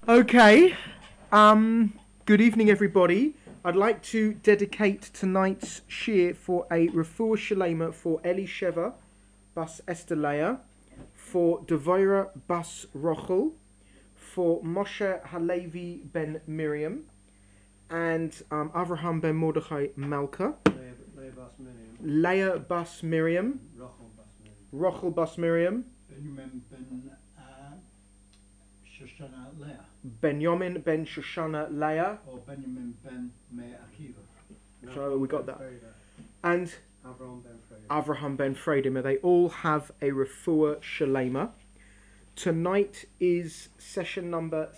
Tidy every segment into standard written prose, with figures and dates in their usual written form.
Okay, good evening everybody. I'd like to dedicate tonight's shir for a refuah shalema for Eli Sheva bas Esther Leah, for Devorah bas Rochel, for Moshe Halevi ben Miriam, and Avraham ben Mordechai Malka, Leah bas Miriam, Rochel bas Miriam, Benjamin ben Shoshana Leah. Benjamin ben Shoshana Leah, Or Benjamin ben Meir Akiva. So we got that. And Avraham ben Freida. May they all have a refuah shalema. Tonight is session number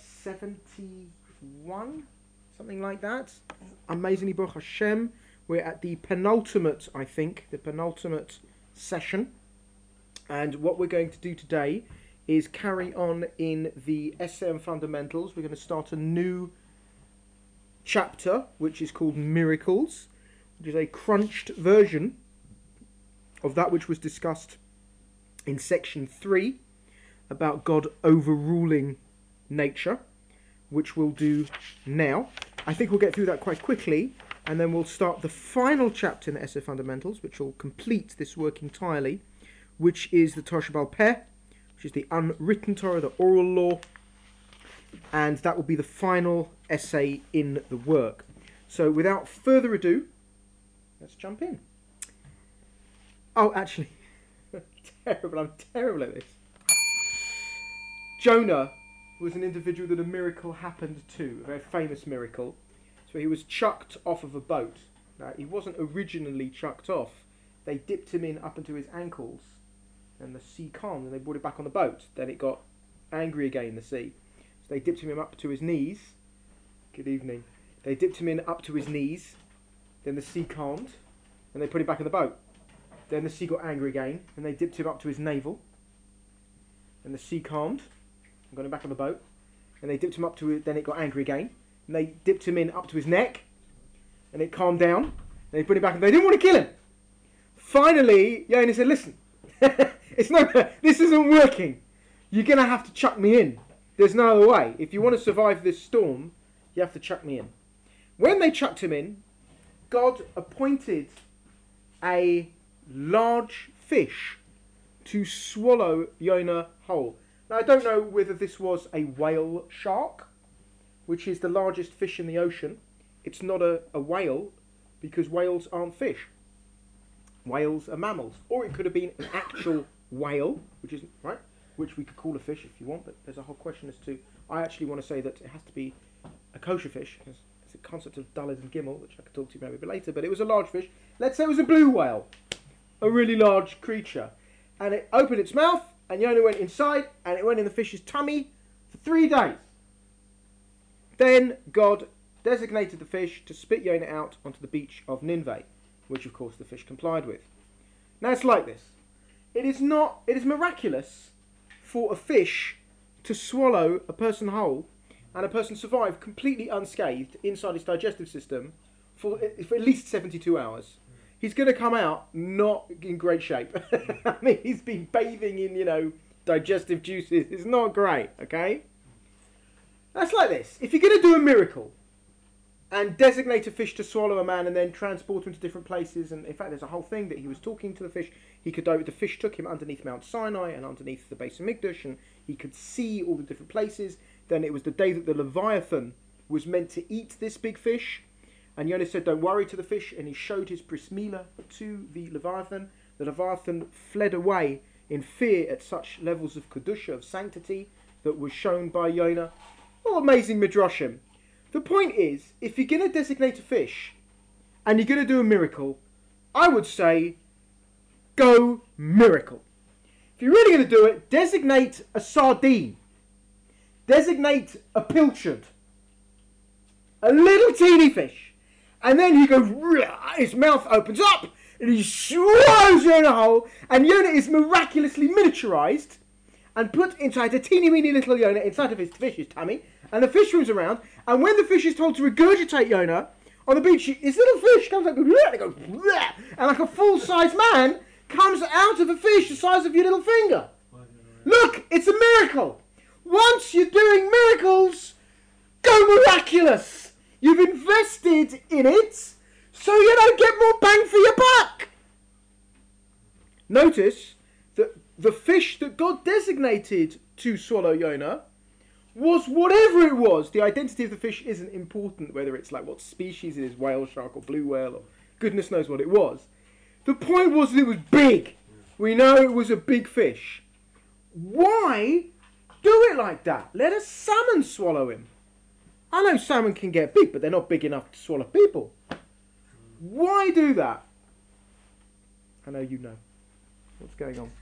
71, something like that. Amazingly, Baruch Hashem. We're at the penultimate, I think, the penultimate session. And what we're going to do today is carry on in the SM fundamentals. We're going to start a new chapter, which is called Miracles, which is a crunched version of that which was discussed in section 3 about God overruling nature, which we'll do now. I think we'll get through that quite quickly, and then we'll start the final chapter in the SM fundamentals, which will complete this work entirely, which is the Torah Sheba'al Peh, which is the unwritten Torah, the oral law, and that will be the final essay in the work. So without further ado, let's jump in. Oh, actually, I'm terrible at this. Jonah was an individual that a miracle happened to, a very famous miracle. So he was chucked off of a boat. Now, he wasn't originally chucked off. They dipped him in up into his ankles, and the sea calmed, and they brought it back on the boat. Then it got angry again, the sea. So they dipped him up to his knees. Good evening. They dipped him in up to his knees. Then the sea calmed, and they put him back in the boat. Then the sea got angry again, and they dipped him up to his navel. And the sea calmed, and got him back on the boat. And they dipped him up to it, then it got angry again. And they dipped him in up to his neck, and it calmed down. And they put him back, and they didn't want to kill him. Finally, Yonah said, listen, this isn't working. You're going to have to chuck me in. There's no other way. If you want to survive this storm, you have to chuck me in. When they chucked him in, God appointed a large fish to swallow Yonah whole. Now, I don't know whether this was a whale shark, which is the largest fish in the ocean. It's not a whale, because whales aren't fish. Whales are mammals. Or it could have been an actual whale, which is right, which we could call a fish if you want, but there's a whole question as to, I actually want to say that it has to be a kosher fish, because it's a concept of Daled and Gimel, which I could talk to you maybe a bit later, but it was a large fish. Let's say it was a blue whale, a really large creature, and it opened its mouth, and Yonah went inside, and it went in the fish's tummy for 3 days. Then God designated the fish to spit Yonah out onto the beach of Nineveh, which of course the fish complied with. Now it's like this. It is miraculous for a fish to swallow a person whole and a person survive completely unscathed inside his digestive system for at least 72 hours. He's going to come out not in great shape. I mean, he's been bathing in, digestive juices. It's not great, okay? That's like this. If you're going to do a miracle and designate a fish to swallow a man and then transport him to different places, and in fact there's a whole thing that he was talking to the fish. The fish took him underneath Mount Sinai and underneath the base of Mikdash, and he could see all the different places. Then it was the day that the Leviathan was meant to eat this big fish, and Yonah said, don't worry, to the fish, and he showed his bris milah to the Leviathan. The Leviathan fled away in fear at such levels of kedusha, of sanctity, that was shown by Yonah. Oh, amazing midrashim. The point is, if you're going to designate a fish and you're going to do a miracle, I would say, go miracle. If you're really going to do it, designate a sardine. Designate a pilchard. A little teeny fish. And then he goes, his mouth opens up and he swallows Yonah whole, and Yonah is miraculously miniaturized and put inside a teeny weeny little Yonah inside of his fish's tummy. And the fish swims around, and when the fish is told to regurgitate Yonah on the beach, this little fish comes up, and it goes, and like a full-size man comes out of a fish the size of your little finger. Look, it's a miracle. Once you're doing miracles, miraculous. You've invested in it, so you don't get more bang for your buck. Notice that the fish that God designated to swallow Jonah was whatever it was. The identity of the fish isn't important, whether it's like what species it is, whale, shark or blue whale, or goodness knows what it was. The point was that it was big. We know it was a big fish. Why do it like that? Let a salmon swallow him. I know salmon can get big, but they're not big enough to swallow people. Why do that? I know you know. What's going on?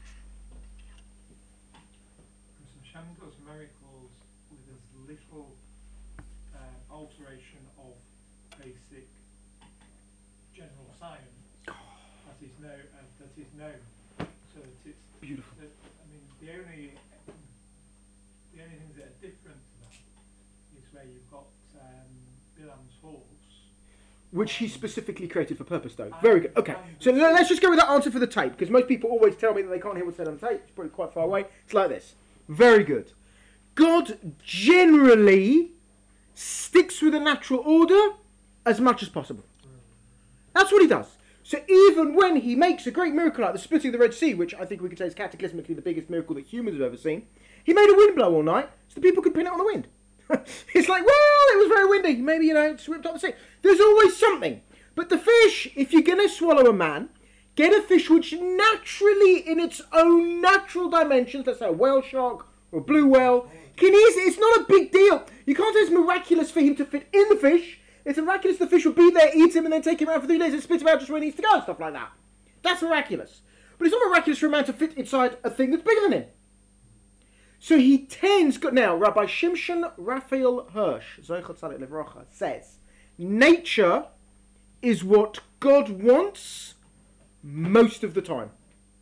Hashem does miracles with as little alteration of basic general science that is known, so that it's Beautiful. The only things that are different to that is where you've got Bilam's horse, Which he specifically created for purpose, though. Very good. Okay, so let's just go with that answer for the tape, because most people always tell me that they can't hear what's said on the tape. It's probably quite far away. It's like this. Very good. God generally sticks with a natural order as much as possible. That's what he does. So even when he makes a great miracle like the splitting of the Red Sea, which I think we could say is cataclysmically the biggest miracle that humans have ever seen, he made a wind blow all night so the people could pin it on the wind. It's like, well, it was very windy. Maybe, it swept up the sea. There's always something. But the fish, if you're going to swallow a man, get a fish which naturally, in its own natural dimensions, let's say a whale shark or a blue whale, can easily, it's not a big deal. You can't say it's miraculous for him to fit in the fish. It's miraculous the fish will be there, eat him, and then take him out for 3 days and spit him out just where he needs to go and stuff like that. That's miraculous. But it's not miraculous for a man to fit inside a thing that's bigger than him. So he tends... Now, Rabbi Shimshon Raphael Hirsch, Zochar Tzadik Livrocha, says, nature is what God wants most of the time.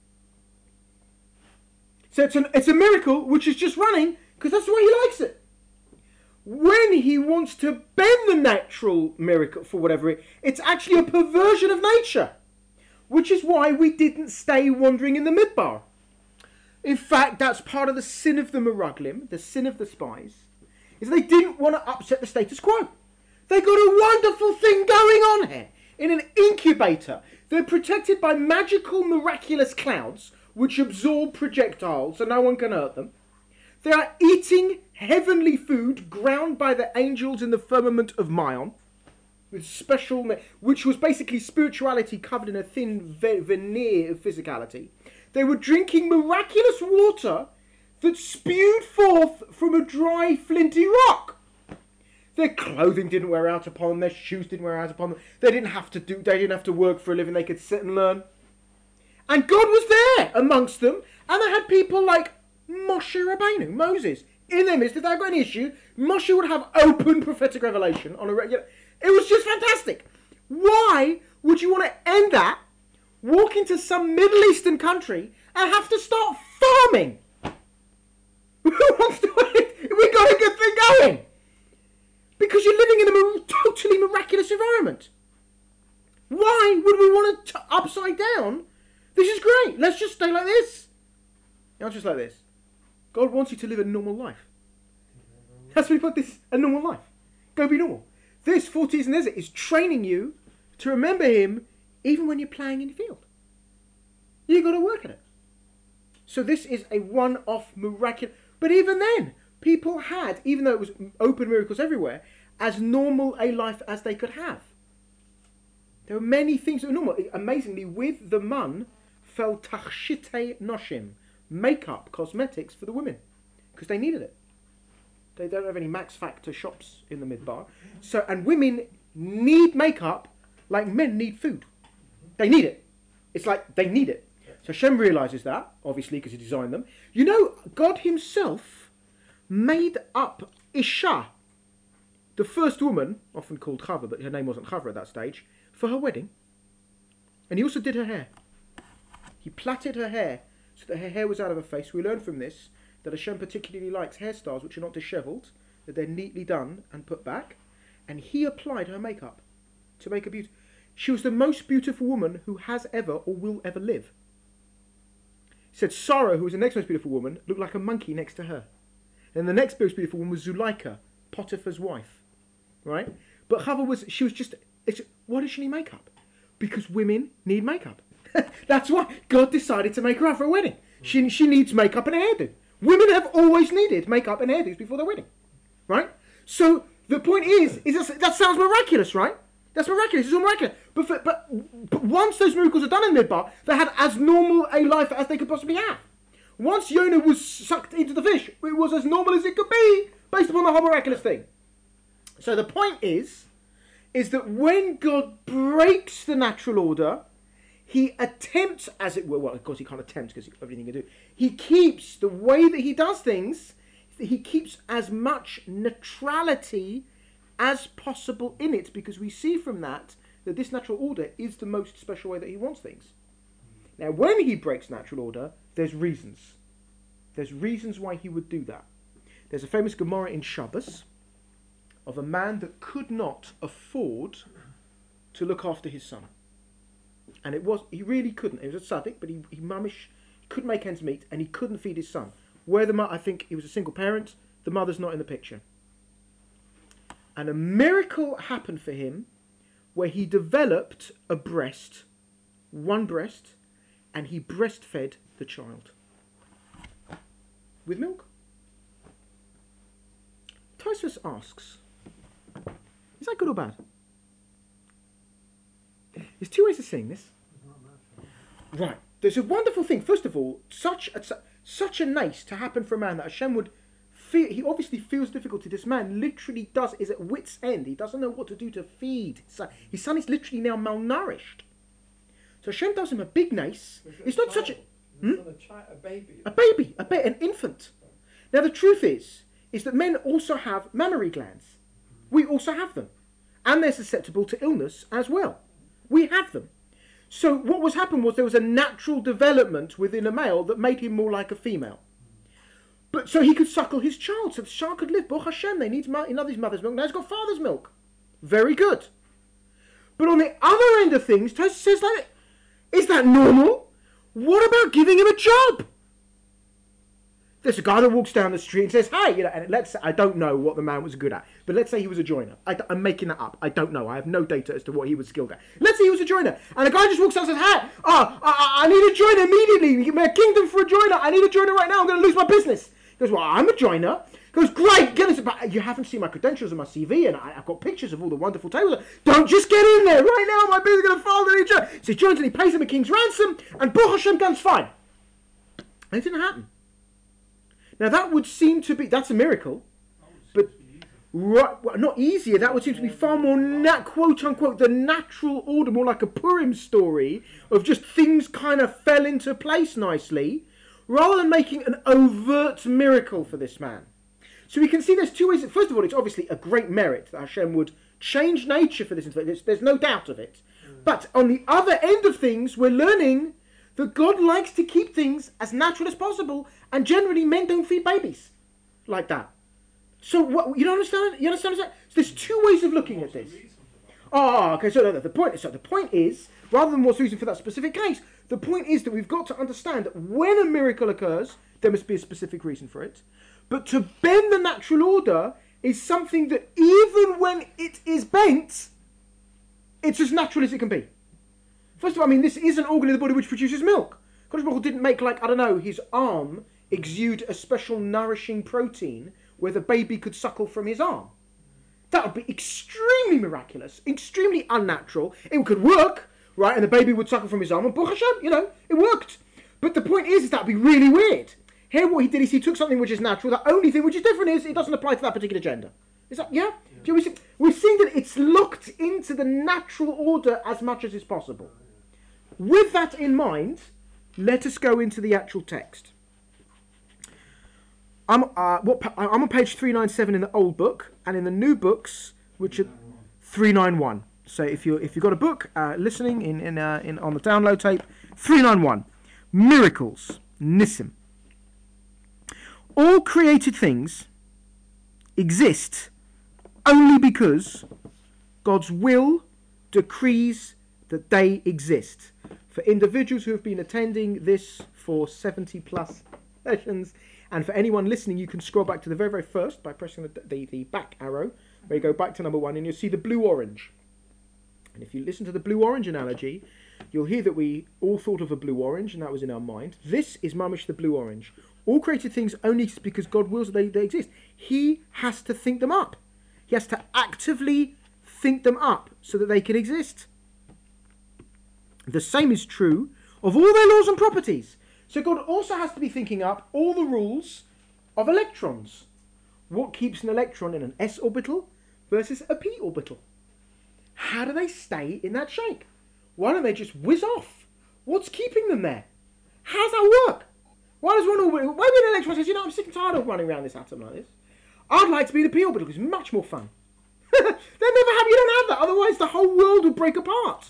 So it's a miracle which is just running because that's the way he likes it. When he wants to bend the natural miracle for whatever it's actually a perversion of nature, which is why we didn't stay wandering in the Midbar. In fact, that's part of the sin of the Meraglim, the sin of the spies, is they didn't want to upset the status quo. They got a wonderful thing going on here. In an incubator, they're protected by magical, miraculous clouds which absorb projectiles so no one can hurt them. They are eating heavenly food ground by the angels in the firmament of Mayon, with special, which was basically spirituality covered in a thin veneer of physicality. They were drinking miraculous water that spewed forth from a dry, flinty rock. Their clothing didn't wear out upon them. Their shoes didn't wear out upon them. They didn't have to work for a living. They could sit and learn. And God was there amongst them. And they had people like Moshe Rabbeinu, Moses, in their midst. If they got any issue, Moshe would have open prophetic revelation on a regular. It was just fantastic. Why would you want to end that, walk into some Middle Eastern country, and have to start farming? Who wants to? We got a good thing going. Because you're living in a totally miraculous environment. Why would we want to upside down? This is great. Let's just stay like this. Not just like this. God wants you to live a normal life. That's why we put this, a normal life. Go be normal. This 40 years in the desert is training you to remember him even when you're playing in the field. You've got to work at it. So this is a one-off miraculous... But even then, people had, even though it was open miracles everywhere, as normal a life as they could have. There were many things that were normal. Amazingly, with the mun fell tachshite noshim, makeup, cosmetics for the women, because they needed it. They don't have any Max Factor shops in the Midbar. So, and women need makeup like men need food. They need it. It's like they need it. So Hashem realizes that, obviously, because he designed them. You know, God himself made up Isha, the first woman, often called Chava, but her name wasn't Chava at that stage, for her wedding. And he also did her hair. He plaited her hair so that her hair was out of her face. We learn from this that Hashem particularly likes hairstyles which are not dishevelled, that they're neatly done and put back. And he applied her makeup to make her beautiful. She was the most beautiful woman who has ever or will ever live. He said Sarah, who was the next most beautiful woman, looked like a monkey next to her. And the next most beautiful woman was Zuleika, Potiphar's wife. right? But Chava she was just, why does she need makeup? Because women need makeup. That's why God decided to make her out for a wedding. She needs makeup and a hairdo. Women have always needed makeup and hairdos before their wedding, right? So the point is that sounds miraculous, right? That's miraculous. It's all miraculous. But once those miracles are done in Midbar, they had as normal a life as they could possibly have. Once Jonah was sucked into the fish, it was as normal as it could be, based upon the whole miraculous thing. So the point is that when God breaks the natural order, he attempts, as it were, well, of course he can't attempt because everything he can do, he keeps the way that he does things, he keeps as much neutrality as possible in it, because we see from that this natural order is the most special way that he wants things. Now, when he breaks natural order, there's reasons. There's reasons why he would do that. There's a famous Gemara in Shabbos of a man that could not afford to look after his son. And he really couldn't. He was a tzaddik, but he couldn't make ends meet, and he couldn't feed his son. I think he was a single parent, the mother's not in the picture. And a miracle happened for him where he developed a breast, one breast, and he breastfed the child with milk. Tosfos asks, is that good or bad? There's two ways of saying this. Right. There's a wonderful thing. First of all, such a nice to happen for a man that Hashem would feel. He obviously feels difficulty. This man literally is at wit's end. He doesn't know what to do to feed. His son is literally now malnourished. So Hashem does him a big nice. It's not such a... A baby. An infant. Now the truth is that men also have mammary glands. We also have them. And they're susceptible to illness as well. We have them. So what happened was there was a natural development within a male that made him more like a female. But so he could suckle his child, so the child could live. Baruch Hashem, he loves his mother's milk, now he's got father's milk. Very good. But on the other end of things, Tosfos says, is that normal? What about giving him a job? There's a guy that walks down the street and says, hey, and let's say, I don't know what the man was good at, but let's say he was a joiner. I'm making that up. I don't know. I have no data as to what he was skilled at. Let's say he was a joiner. And a guy just walks out and says, hey, I need a joiner immediately. Give me a kingdom for a joiner. I need a joiner right now. I'm going to lose my business. He goes, well, I'm a joiner. He goes, great, get this. But you haven't seen my credentials and my CV, and I've got pictures of all the wonderful tables. Don't just get in there. Right now, my business is going to fall. So he joins and he pays him a king's ransom, and Baruch Hashem goes fine. And it didn't happen. Now that would seem to be, that's a miracle, but not easier, that would seem to be far more, quote unquote, the natural order, more like a Purim story of just things kind of fell into place nicely, rather than making an overt miracle for this man. So we can see there's two ways. First of all, it's obviously a great merit that Hashem would change nature for this. There's no doubt of it. But on the other end of things, we're learning that God likes to keep things as natural as possible, and generally men don't feed babies like that. So what, you don't understand? You understand? So there's two ways of looking at this. Okay. So the point is, rather than what's the reason for that specific case, the point is that we've got to understand that when a miracle occurs, there must be a specific reason for it. But to bend the natural order is something that even when it is bent, it's as natural as it can be. First of all, this is an organ in the body which produces milk. Kodesh Baruch Hu didn't make, his arm exude a special nourishing protein where the baby could suckle from his arm. That would be extremely miraculous, extremely unnatural. It could work, right, and the baby would suckle from his arm, and Baruch Hashem, it worked. But the point is that would be really weird. Here what he did is he took something which is natural, the only thing which is different is it doesn't apply to that particular gender. Is that, yeah? We're seeing that it's looked into the natural order as much as is possible. With that in mind, let us go into the actual text. I'm on page 397 in the old book, and in the new books, which are 391. So if you've got a book listening in on the download tape, 391, miracles, Nissim. All created things exist only because God's will decrees that they exist. For individuals who have been attending this for 70 plus sessions, And for anyone listening, you can scroll back to the very, very first by pressing the back arrow, where you go back to number 1, and you'll see the blue-orange. And if you listen to the blue-orange analogy, you'll hear that we all thought of a blue-orange, and that was in our mind. This is mamish the blue-orange. All created things only exist because God wills that they exist. He has to think them up. He has to actively think them up so that they can exist. The same is true of all their laws and properties. So God also has to be thinking up all the rules of electrons. What keeps an electron in an s orbital versus a p orbital? How do they stay in that shape? Why don't they just whiz off? What's keeping them there? How does that work? Why does one orbital... Why would an electron says, I'm sick and tired of running around this atom like this. I'd like to be in a p orbital because it's much more fun. They'll never have... You don't have that. Otherwise the whole world would break apart.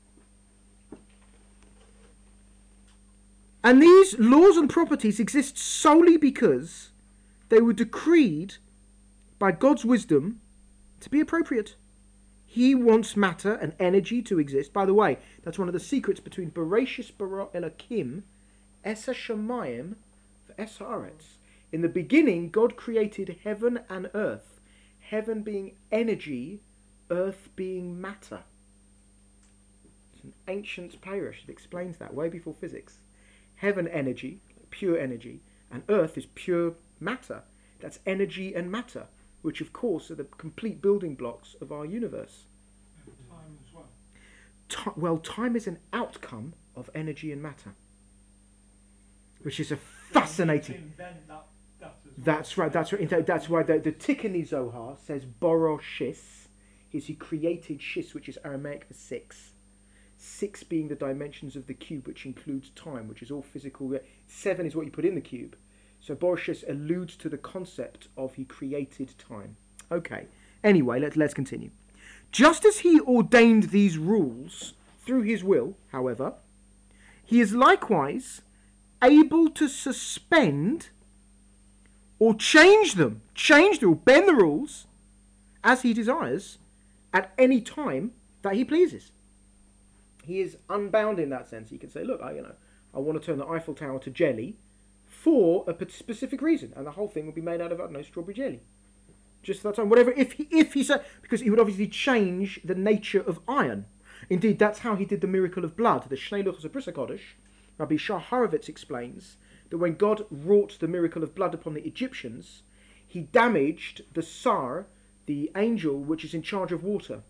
And these laws and properties exist solely because they were decreed by God's wisdom to be appropriate. He wants matter and energy to exist. By the way, that's one of the secrets between Bereshis bara Elokim, Esa Shamayim, for Esa Aretz. In the beginning, God created heaven and earth. Heaven being energy, earth being matter. It's an ancient parish that explains that way before physics. Heaven energy, pure energy, and earth is pure matter. That's energy and matter, which of course are the complete building blocks of our universe. And time as well. Well, time is an outcome of energy and matter, which is a fascinating... Invent that as well. That's right. That's why the Tikkun Zohar says Boroshis, is he created Shis, which is Aramaic for 6. 6 being the dimensions of the cube, which includes time, which is all physical. 7 is what you put in the cube. So Boroshis alludes to the concept of he created time. Okay. Anyway, let's continue. Just as he ordained these rules through his will, however, he is likewise able to suspend or change the rule, bend the rules, as he desires, at any time that he pleases. He is unbound in that sense. He can say, look, I want to turn the Eiffel Tower to jelly for a specific reason, and the whole thing will be made out of, strawberry jelly. Just for that time, whatever, if he said, because he would obviously change the nature of iron. Indeed, that's how he did the miracle of blood, the Shnei Luchos of Bris HaKodesh. Rabbi Shah Horovitz explains that when God wrought the miracle of blood upon the Egyptians, he damaged the Sar, the angel which is in charge of water.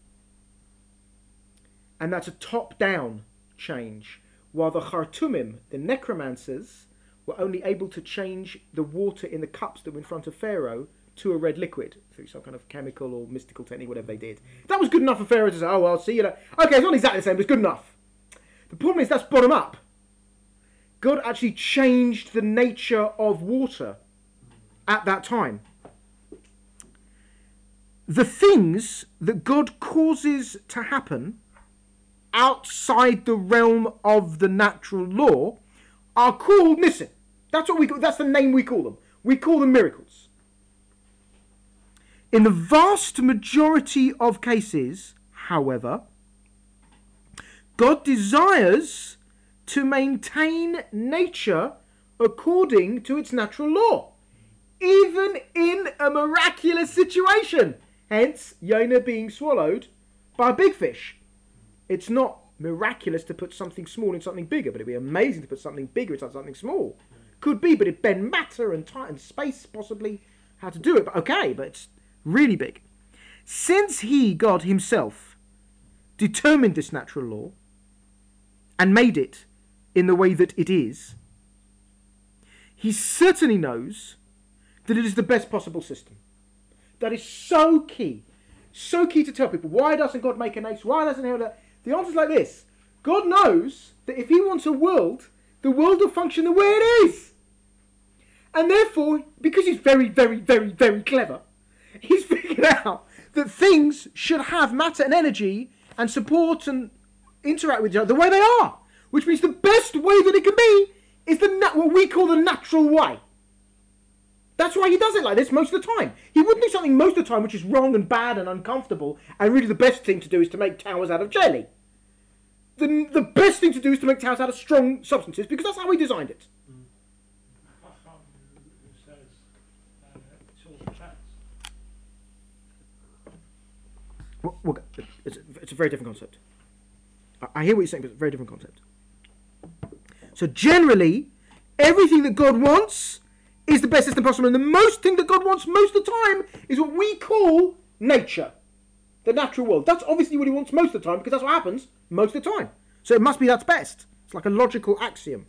And that's a top-down change, while the Khartoumim, the necromancers, were only able to change the water in the cups that were in front of Pharaoh to a red liquid through some kind of chemical or mystical technique, whatever they did. That was good enough for Pharaoh to say, oh, well, see you later. Okay, it's not exactly the same, but it's good enough. The problem is that's bottom up. God actually changed the nature of water at that time. The things that God causes to happen outside the realm of the natural law are called nisim. That's the name we call them. We call them miracles. In the vast majority of cases, however, God desires to maintain nature according to its natural law, even in a miraculous situation. Hence, Jonah being swallowed by a big fish. It's not miraculous to put something small in something bigger, but it'd be amazing to put something bigger inside something small. Could be, but it'd bend matter and time and space, possibly, how to do it. But okay, but it's really big. Since he, God himself, determined this natural law and made it in the way that it is, he certainly knows that it is the best possible system. That is so key. So key to tell people, why doesn't God make a nation? Why doesn't he... The answer is like this. God knows that if he wants a world, the world will function the way it is. And therefore, because he's very, very, very, very clever, he's figured out that things should have matter and energy and support and interact with each other the way they are. Which means the best way that it can be is what we call the natural way. That's why he does it like this most of the time. He wouldn't do something most of the time which is wrong and bad and uncomfortable, and really the best thing to do is to make towers out of jelly. The best thing to do is to make towers out of strong substances, because that's how he designed it. Chacham who It's a very different concept. I hear what you're saying, but it's a very different concept. So generally, everything that God wants is the best system possible, and the most thing that God wants most of the time is what we call nature, the natural world. That's obviously what he wants most of the time, because that's what happens most of the time. So it must be that's best. It's like a logical axiom.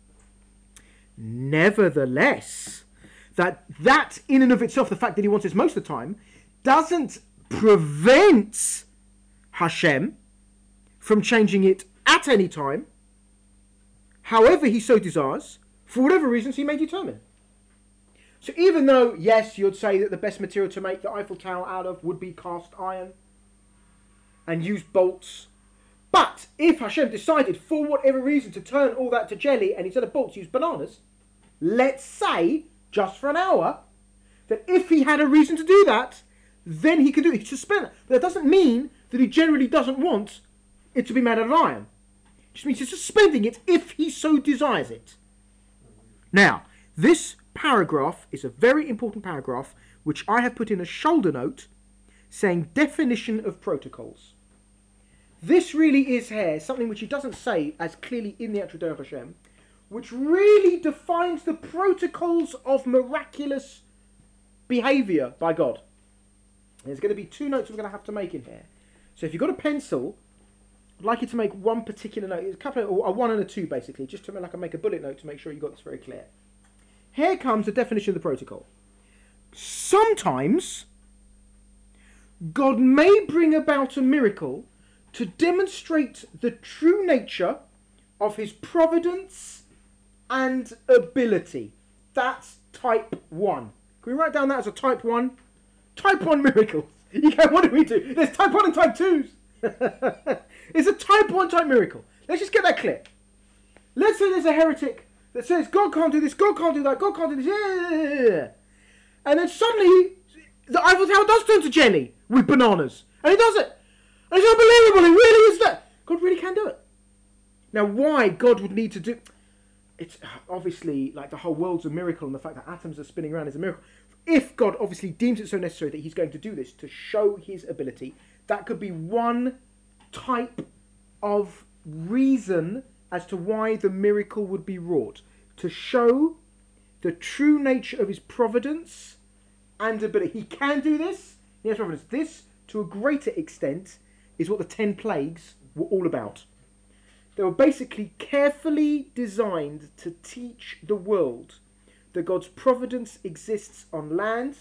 Nevertheless, that in and of itself, the fact that he wants this most of the time, doesn't prevent Hashem from changing it at any time, however he so desires, for whatever reasons he may determine. So even though, yes, you'd say that the best material to make the Eiffel Tower out of would be cast iron and use bolts, but if Hashem decided for whatever reason to turn all that to jelly and instead of bolts use bananas, let's say, just for an hour, that if he had a reason to do that, then he can do it. He suspend it. But that doesn't mean that he generally doesn't want it to be made out of iron. It just means he's suspending it if he so desires it. Now, this paragraph is a very important paragraph which I have put in a shoulder note saying definition of protocols. This really is here something which he doesn't say as clearly in the actual Derech Hashem, which really defines the protocols of miraculous behaviour by God. There's going to be two notes we're going to have to make in here. So if you've got a pencil, I'd like you to make one particular note. It's a couple of, or a one and a two basically, just to make a bullet note to make sure you got this very clear. Here comes the definition of the protocol. Sometimes God may bring about a miracle to demonstrate the true nature of his providence and ability. That's type 1. Can we write down that as a type 1? Type 1 miracles. You go, what do we do? There's type 1 and type 2s. It's a type 1 type miracle. Let's just get that clear. Let's say there's a heretic that says, God can't do this, God can't do that, God can't do this. Yeah. And then suddenly, the Eiffel Tower does turn to jelly with bananas. And he does it. And it's unbelievable. It really is that. God really can do it. Now, why God would need to do... It's obviously like the whole world's a miracle, and the fact that atoms are spinning around is a miracle. If God obviously deems it so necessary that he's going to do this to show his ability, that could be one type of reason as to why the miracle would be wrought. To show the true nature of his providence and ability. He can do this. Yes, providence. This, to a greater extent, is what the 10 plagues were all about. They were basically carefully designed to teach the world that God's providence exists on land,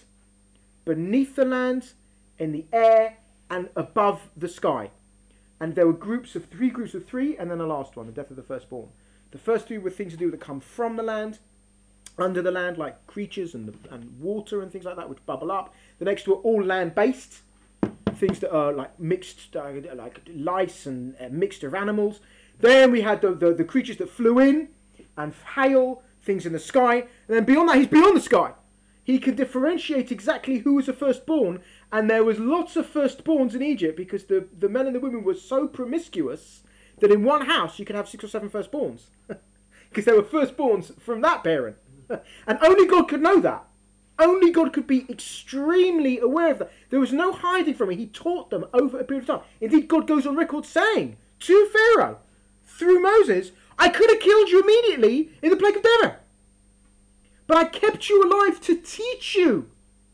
beneath the land, in the air, and above the sky. And there were three groups of three, and then the last one, the death of the firstborn. The first three were things to do that come from the land, under the land, like creatures and water and things like that, which bubble up. The next two are all land-based, things that are like mixed, like lice and a mixture of animals. Then we had the creatures that flew in, and hail, things in the sky. And then beyond that, he's beyond the sky. He can differentiate exactly who was a firstborn, and there was lots of firstborns in Egypt because the men and the women were so promiscuous that in one house you could have 6 or 7 firstborns. Because there were firstborns from that parent. And only God could know that. Only God could be extremely aware of that. There was no hiding from it. He taught them over a period of time. Indeed, God goes on record saying to Pharaoh, through Moses, I could have killed you immediately in the plague of Deborah. But I kept you alive to teach you,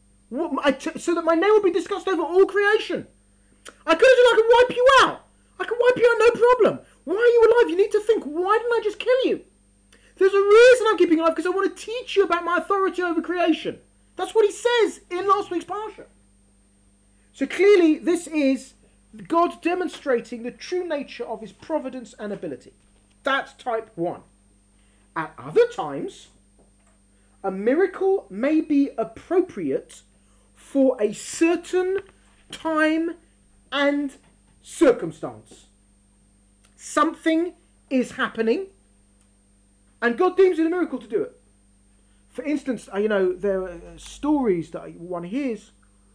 so that my name will be discussed over all creation. I could have said I can wipe you out. I can wipe you out, no problem. Why are you alive? You need to think, why didn't I just kill you? There's a reason I'm keeping you alive, because I want to teach you about my authority over creation. That's what he says in last week's Parsha. So clearly this is God demonstrating the true nature of his providence and ability. That's type 1. At other times, a miracle may be appropriate for a certain time and circumstance. Something is happening, and God deems it a miracle to do it. For instance, there are stories that one hears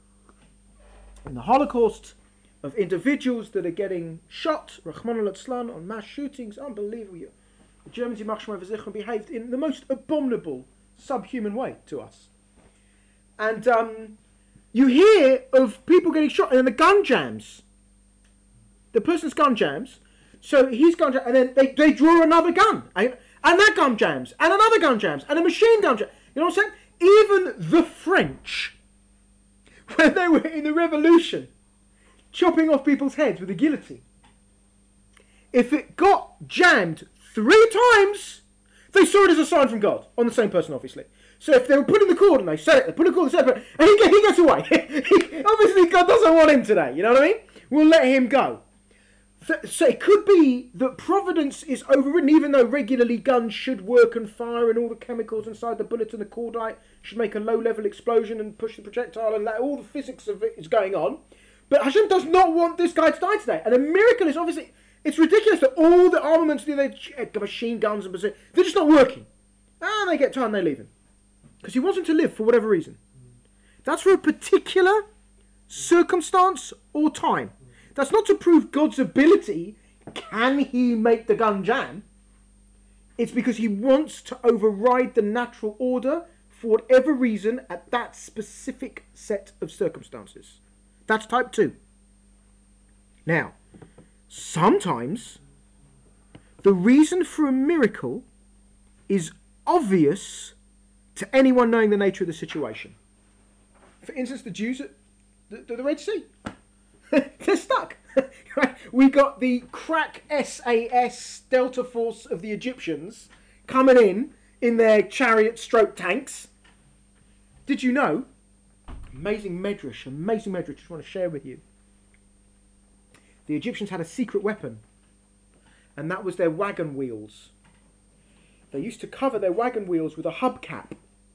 in the Holocaust of individuals that are getting shot, Rachmana litzlan, on mass shootings. Unbelievable. The Germans in Machshma v'zichron behaved in the most abominable, subhuman way to us. And, You hear of people getting shot and then the gun jams. The person's gun jams. So he's gun jams, and then they draw another gun. And that gun jams. And another gun jams. And a machine gun jams. You know what I'm saying? Even the French, when they were in the Revolution, chopping off people's heads with a guillotine, if it got jammed 3 times, they saw it as a sign from God, on the same person, obviously. So if they were putting the cord and they said it, they put the cord and said it, and he gets away. Obviously, God doesn't want him today, you know what I mean? We'll let him go. So it could be that providence is overridden, even though regularly guns should work and fire and all the chemicals inside the bullet and the cordite should make a low-level explosion and push the projectile and all the physics of it is going on. But Hashem does not want this guy to die today. And a miracle is obviously, it's ridiculous that all the armaments, the machine guns and they're just not working. And they get tired and they leave him. Because he wants him to live for whatever reason. That's for a particular circumstance or time. That's not to prove God's ability. Can he make the gun jam? It's because he wants to override the natural order for whatever reason at that specific set of circumstances. That's type 2. Now, sometimes the reason for a miracle is obvious to anyone knowing the nature of the situation. For instance, the Jews at the Red Sea. They're stuck. We got the crack SAS Delta Force of the Egyptians coming in their chariot stroke tanks. Did you know? Amazing medrash, just want to share with you. The Egyptians had a secret weapon, and that was their wagon wheels. They used to cover their wagon wheels with a hubcap,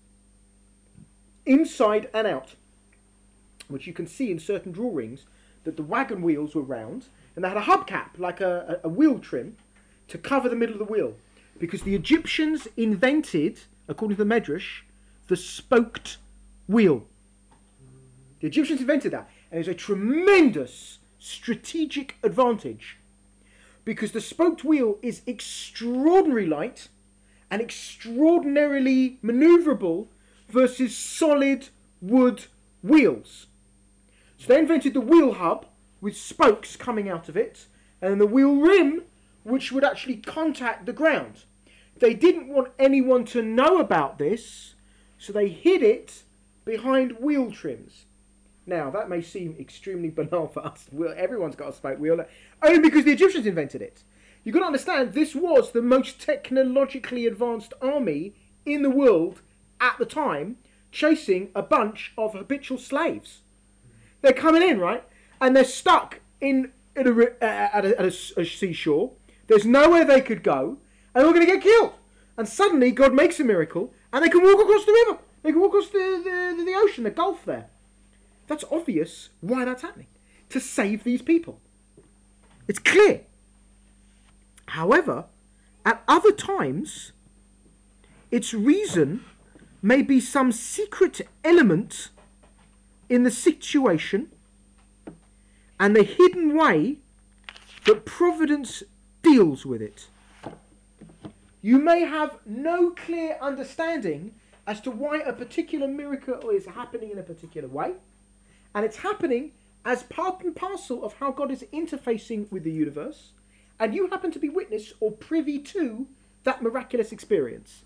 inside and out, which you can see in certain drawings, that the wagon wheels were round, and they had a hubcap, like a wheel trim, to cover the middle of the wheel. Because the Egyptians invented, according to the Medrash, the spoked wheel. The Egyptians invented that, and it was a tremendous strategic advantage. Because the spoked wheel is extraordinarily light and extraordinarily manoeuvrable versus solid wood wheels. So they invented the wheel hub with spokes coming out of it, and the wheel rim which would actually contact the ground. They didn't want anyone to know about this, so they hid it behind wheel trims. Now, that may seem extremely banal for us. Everyone's got a spoke wheel, only because the Egyptians invented it. You've got to understand, this was the most technologically advanced army in the world at the time, chasing a bunch of habitual slaves. They're coming in, right? And they're stuck at a seashore. There's nowhere they could go, and they're going to get killed. And suddenly, God makes a miracle, and they can walk across the river. They can walk across the ocean, the Gulf there. That's obvious why that's happening. To save these people. It's clear. However, at other times, its reason may be some secret element in the situation and the hidden way that providence deals with it. You may have no clear understanding as to why a particular miracle is happening in a particular way, and it's happening as part and parcel of how God is interfacing with the universe, and you happen to be witness or privy to that miraculous experience.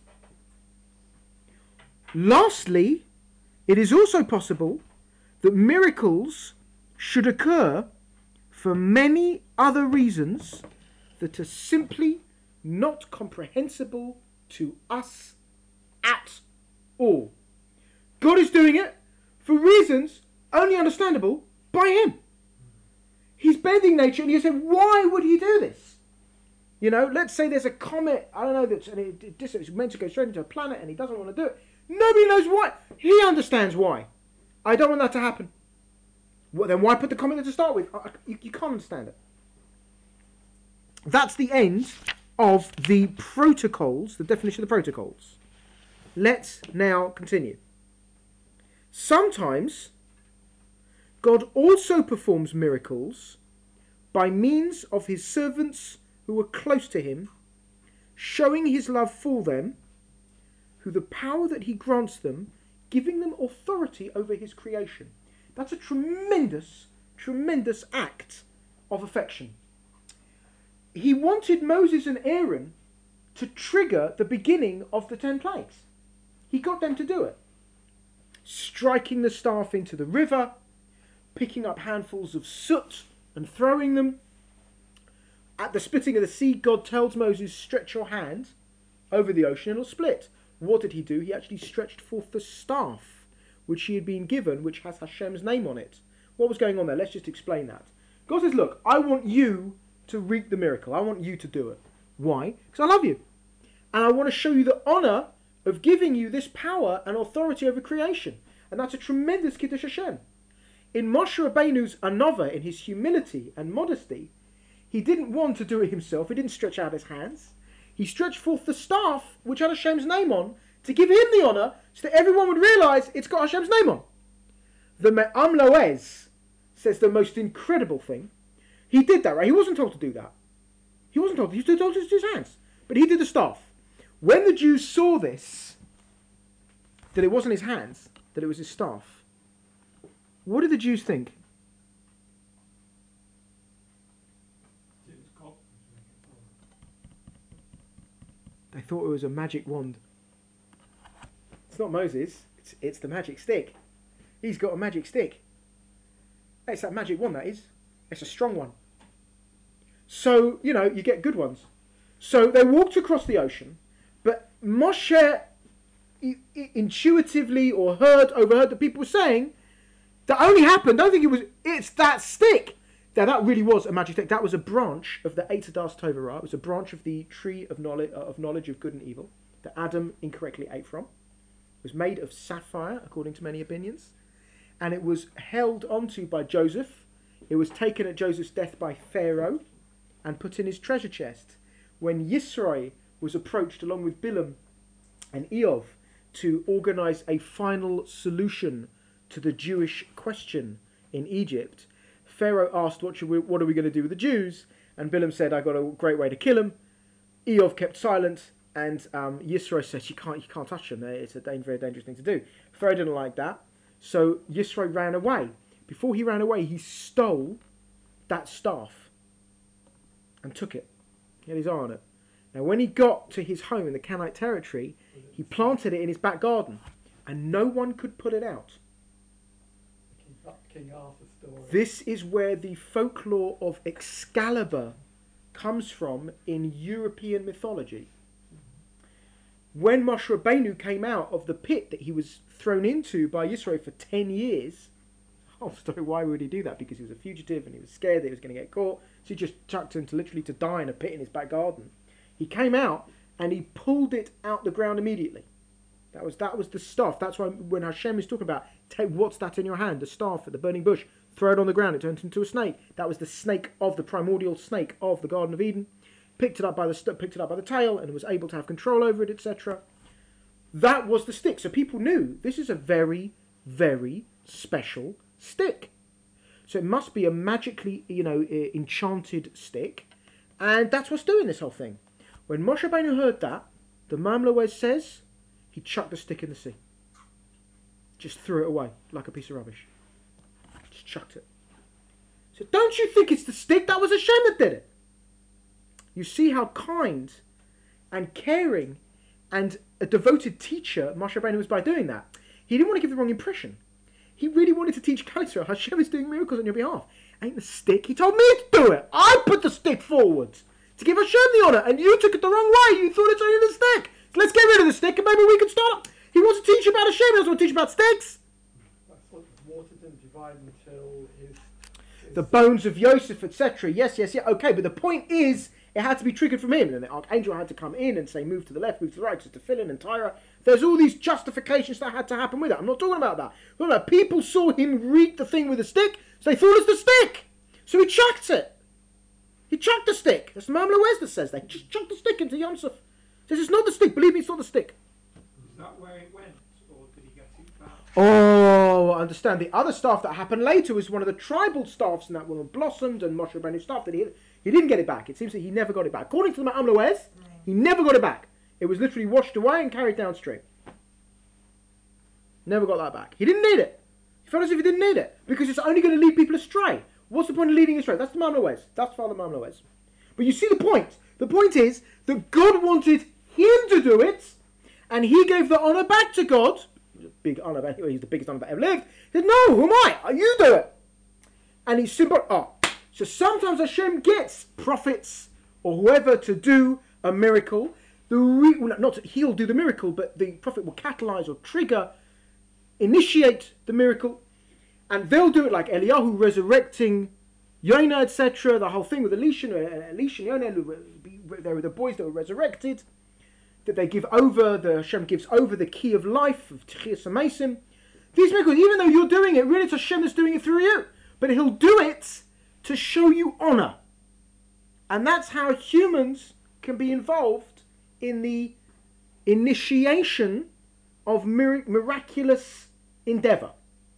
Lastly, it is also possible that miracles should occur for many other reasons that are simply not comprehensible to us at all. God is doing it for reasons only understandable by him. He's bending nature, and you say, why would he do this? You know, let's say there's a comet, I don't know, it's meant to go straight into a planet and he doesn't want to do it. Nobody knows why. He understands why. I don't want that to happen. Well, then why put the comet there to start with? You can't understand it. That's the end of the protocols, the definition of the protocols. Let's now continue. Sometimes God also performs miracles by means of his servants who are close to him, showing his love for them, through the power that he grants them, giving them authority over his creation. That's a tremendous, tremendous act of affection. He wanted Moses and Aaron to trigger the beginning of the 10 plagues. He got them to do it. Striking the staff into the river, picking up handfuls of soot and throwing them. At the splitting of the sea, God tells Moses, stretch your hand over the ocean and it'll split. What did he do? He actually stretched forth the staff which he had been given, which has Hashem's name on it. What was going on there? Let's just explain that. God says, look, I want you to wreak the miracle. I want you to do it. Why? Because I love you. And I want to show you the honour of giving you this power and authority over creation. And that's a tremendous Kiddush Hashem. In Moshe Rabbeinu's anova, in his humility and modesty, he didn't want to do it himself. He didn't stretch out his hands. He stretched forth the staff, which had Hashem's name on, to give him the honour, so that everyone would realise it's got Hashem's name on. The Me'am Loez says the most incredible thing. He did that, right? He wasn't told to do that. He wasn't told. He was told to use his hands. But he did the staff. When the Jews saw this, that it wasn't his hands, that it was his staff, what did the Jews think? It was God to make it fall. They thought it was a magic wand. It's not Moses, it's the magic stick. He's got a magic stick. It's that magic wand, that is. It's a strong one. So, you get good ones. So they walked across the ocean, but Moshe intuitively or overheard the people saying, that only happened, don't think it's that stick. Now that really was a magic stick. That was a branch of the Eitz Hadas Tov Ra. It was a branch of the tree of knowledge of good and evil that Adam incorrectly ate from. It was made of sapphire, according to many opinions. And it was held onto by Joseph. It was taken at Joseph's death by Pharaoh and put in his treasure chest. When Yisro was approached along with Bilam and Eov to organise a final solution to the Jewish question in Egypt, Pharaoh asked, what are we going to do with the Jews? And Bilam said, I got a great way to kill them. Eov kept silent, and Yisro said, you can't touch them. It's a very dangerous thing to do. Pharaoh didn't like that, so Yisro ran away. Before he ran away, he stole that staff and took it. He had his eye on it. Now, when he got to his home in the Canaanite territory, he planted it in his back garden, and no one could put it out. King Arthur story. This is where the folklore of Excalibur comes from in European mythology. When Moshe Rabbeinu came out of the pit that he was thrown into by Yisro for 10 years, why would he do that? Because he was a fugitive and he was scared that he was going to get caught, so he just chucked him to die in a pit in his back garden. He came out and he pulled it out the ground immediately. That was the staff. That's why when Hashem is talking about, what's that in your hand? The staff at the burning bush. Throw it on the ground. It turns into a snake. That was the snake of the primordial snake of the Garden of Eden. Picked it up by the tail and was able to have control over it, etc. That was the stick. So people knew this is a very, very special stick. So it must be a magically, enchanted stick, and that's what's doing this whole thing. When Moshe Rabbeinu heard that, the Me'am Loez says, he chucked the stick in the sea. Just threw it away like a piece of rubbish. Just chucked it. So don't you think it's the stick? That was Hashem that did it. You see how kind and caring and a devoted teacher Moshe Rabbeinu was by doing that. He didn't want to give the wrong impression. He really wanted to teach Israel Hashem is doing miracles on your behalf. Ain't the stick. He told me to do it. I put the stick forward to give Hashem the honour, and you took it the wrong way. You thought it's only the stick. So let's get rid of the stick, and maybe we can start. He wants to teach about Hashem. He doesn't want to teach about sticks. That's what the water didn't divide until his The bones of Yosef, etc. Yes. Okay, but the point is, it had to be triggered from him, and the archangel had to come in and say, move to the left, move to the right, because it's Tefillin and Tyra. There's all these justifications that had to happen with it. I'm not talking about that. I'm talking about people saw him read the thing with a stick, so they thought it's the stick. So he chucked it. He chucked the stick. That's the Me'am Loez that says that. Just chucked the stick into Yosef. Says it's not the stick. Believe me, it's not the stick. Is that where it went, or did he get it back? Oh, I understand. The other staff that happened later was one of the tribal staffs, and that woman blossomed, and Moshe Rabbeinu's staff that he didn't get it back. It seems that he never got it back. According to the Me'am Loez, he never got it back. It was literally washed away and carried downstream. Never got that back. He didn't need it. He felt as if he didn't need it because it's only going to lead people astray. What's the point of leading astray? That's the Mamre Wes. That's Father Mamre Wes. But you see the point. The point is that God wanted him to do it, and he gave the honour back to God. Big honour, but anyway, he's the biggest honour that ever lived. He said, no, who am I? You do it. And he's simple. So sometimes Hashem gets prophets or whoever to do a miracle. He'll do the miracle, but the prophet will catalyse or trigger, initiate the miracle. And they'll do it like Eliyahu resurrecting Yonah, etc. The whole thing with Elisha and Yonah, they were the boys that were resurrected. That they give over, Hashem gives over the key of life, of Techias HaMesim. These miracles, even though you're doing it, really it's Hashem that's doing it through you. But he'll do it to show you honour. And that's how humans can be involved in the initiation of miraculous endeavour.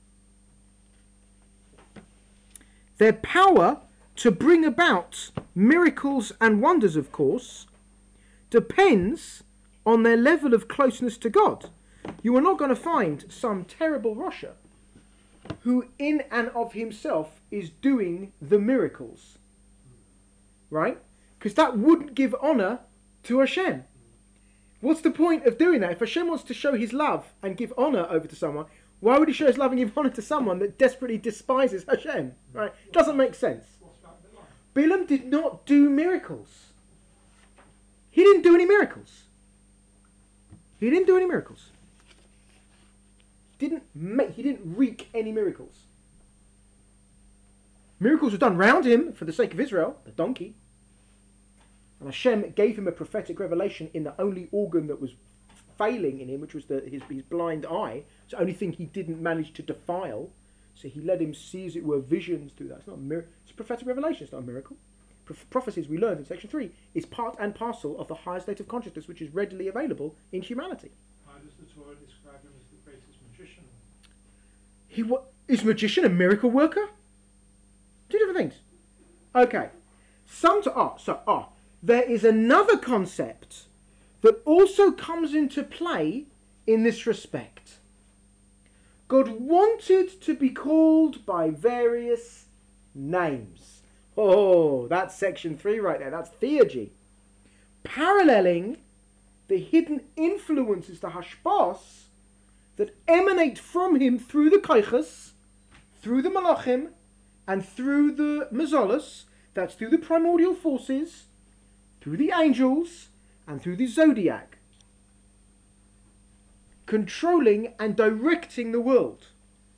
Their power to bring about miracles and wonders, of course, depends on their level of closeness to God. You are not going to find some terrible Rasha who in and of himself is doing the miracles. Right? Because that wouldn't give honour to Hashem. What's the point of doing that? If Hashem wants to show his love and give honour over to someone, why would he show his love and give honour to someone that desperately despises Hashem? Right? Doesn't make sense. Balaam did not do miracles. He didn't do any miracles. He didn't do any miracles. He didn't wreak any miracles. Miracles were done round him for the sake of Israel, the donkey. And Hashem gave him a prophetic revelation in the only organ that was failing in him, which was his blind eye. It's the only thing he didn't manage to defile. So he let him see, as it were, visions through that. It's not a miracle. It's a prophetic revelation. It's not a miracle. Prophecies, we learned in section 3, is part and parcel of the higher state of consciousness which is readily available in humanity. How does the Torah describe him as the greatest magician? Is magician a miracle worker? Two different things. Okay. There is another concept that also comes into play in this respect. God wanted to be called by various names. Oh, that's section 3 right there. That's theurgy. Paralleling the hidden influences, the hashbos, that emanate from him through the koiches, through the malachim, and through the mazolos. That's through the primordial forces, through the angels, and through the zodiac. Controlling and directing the world.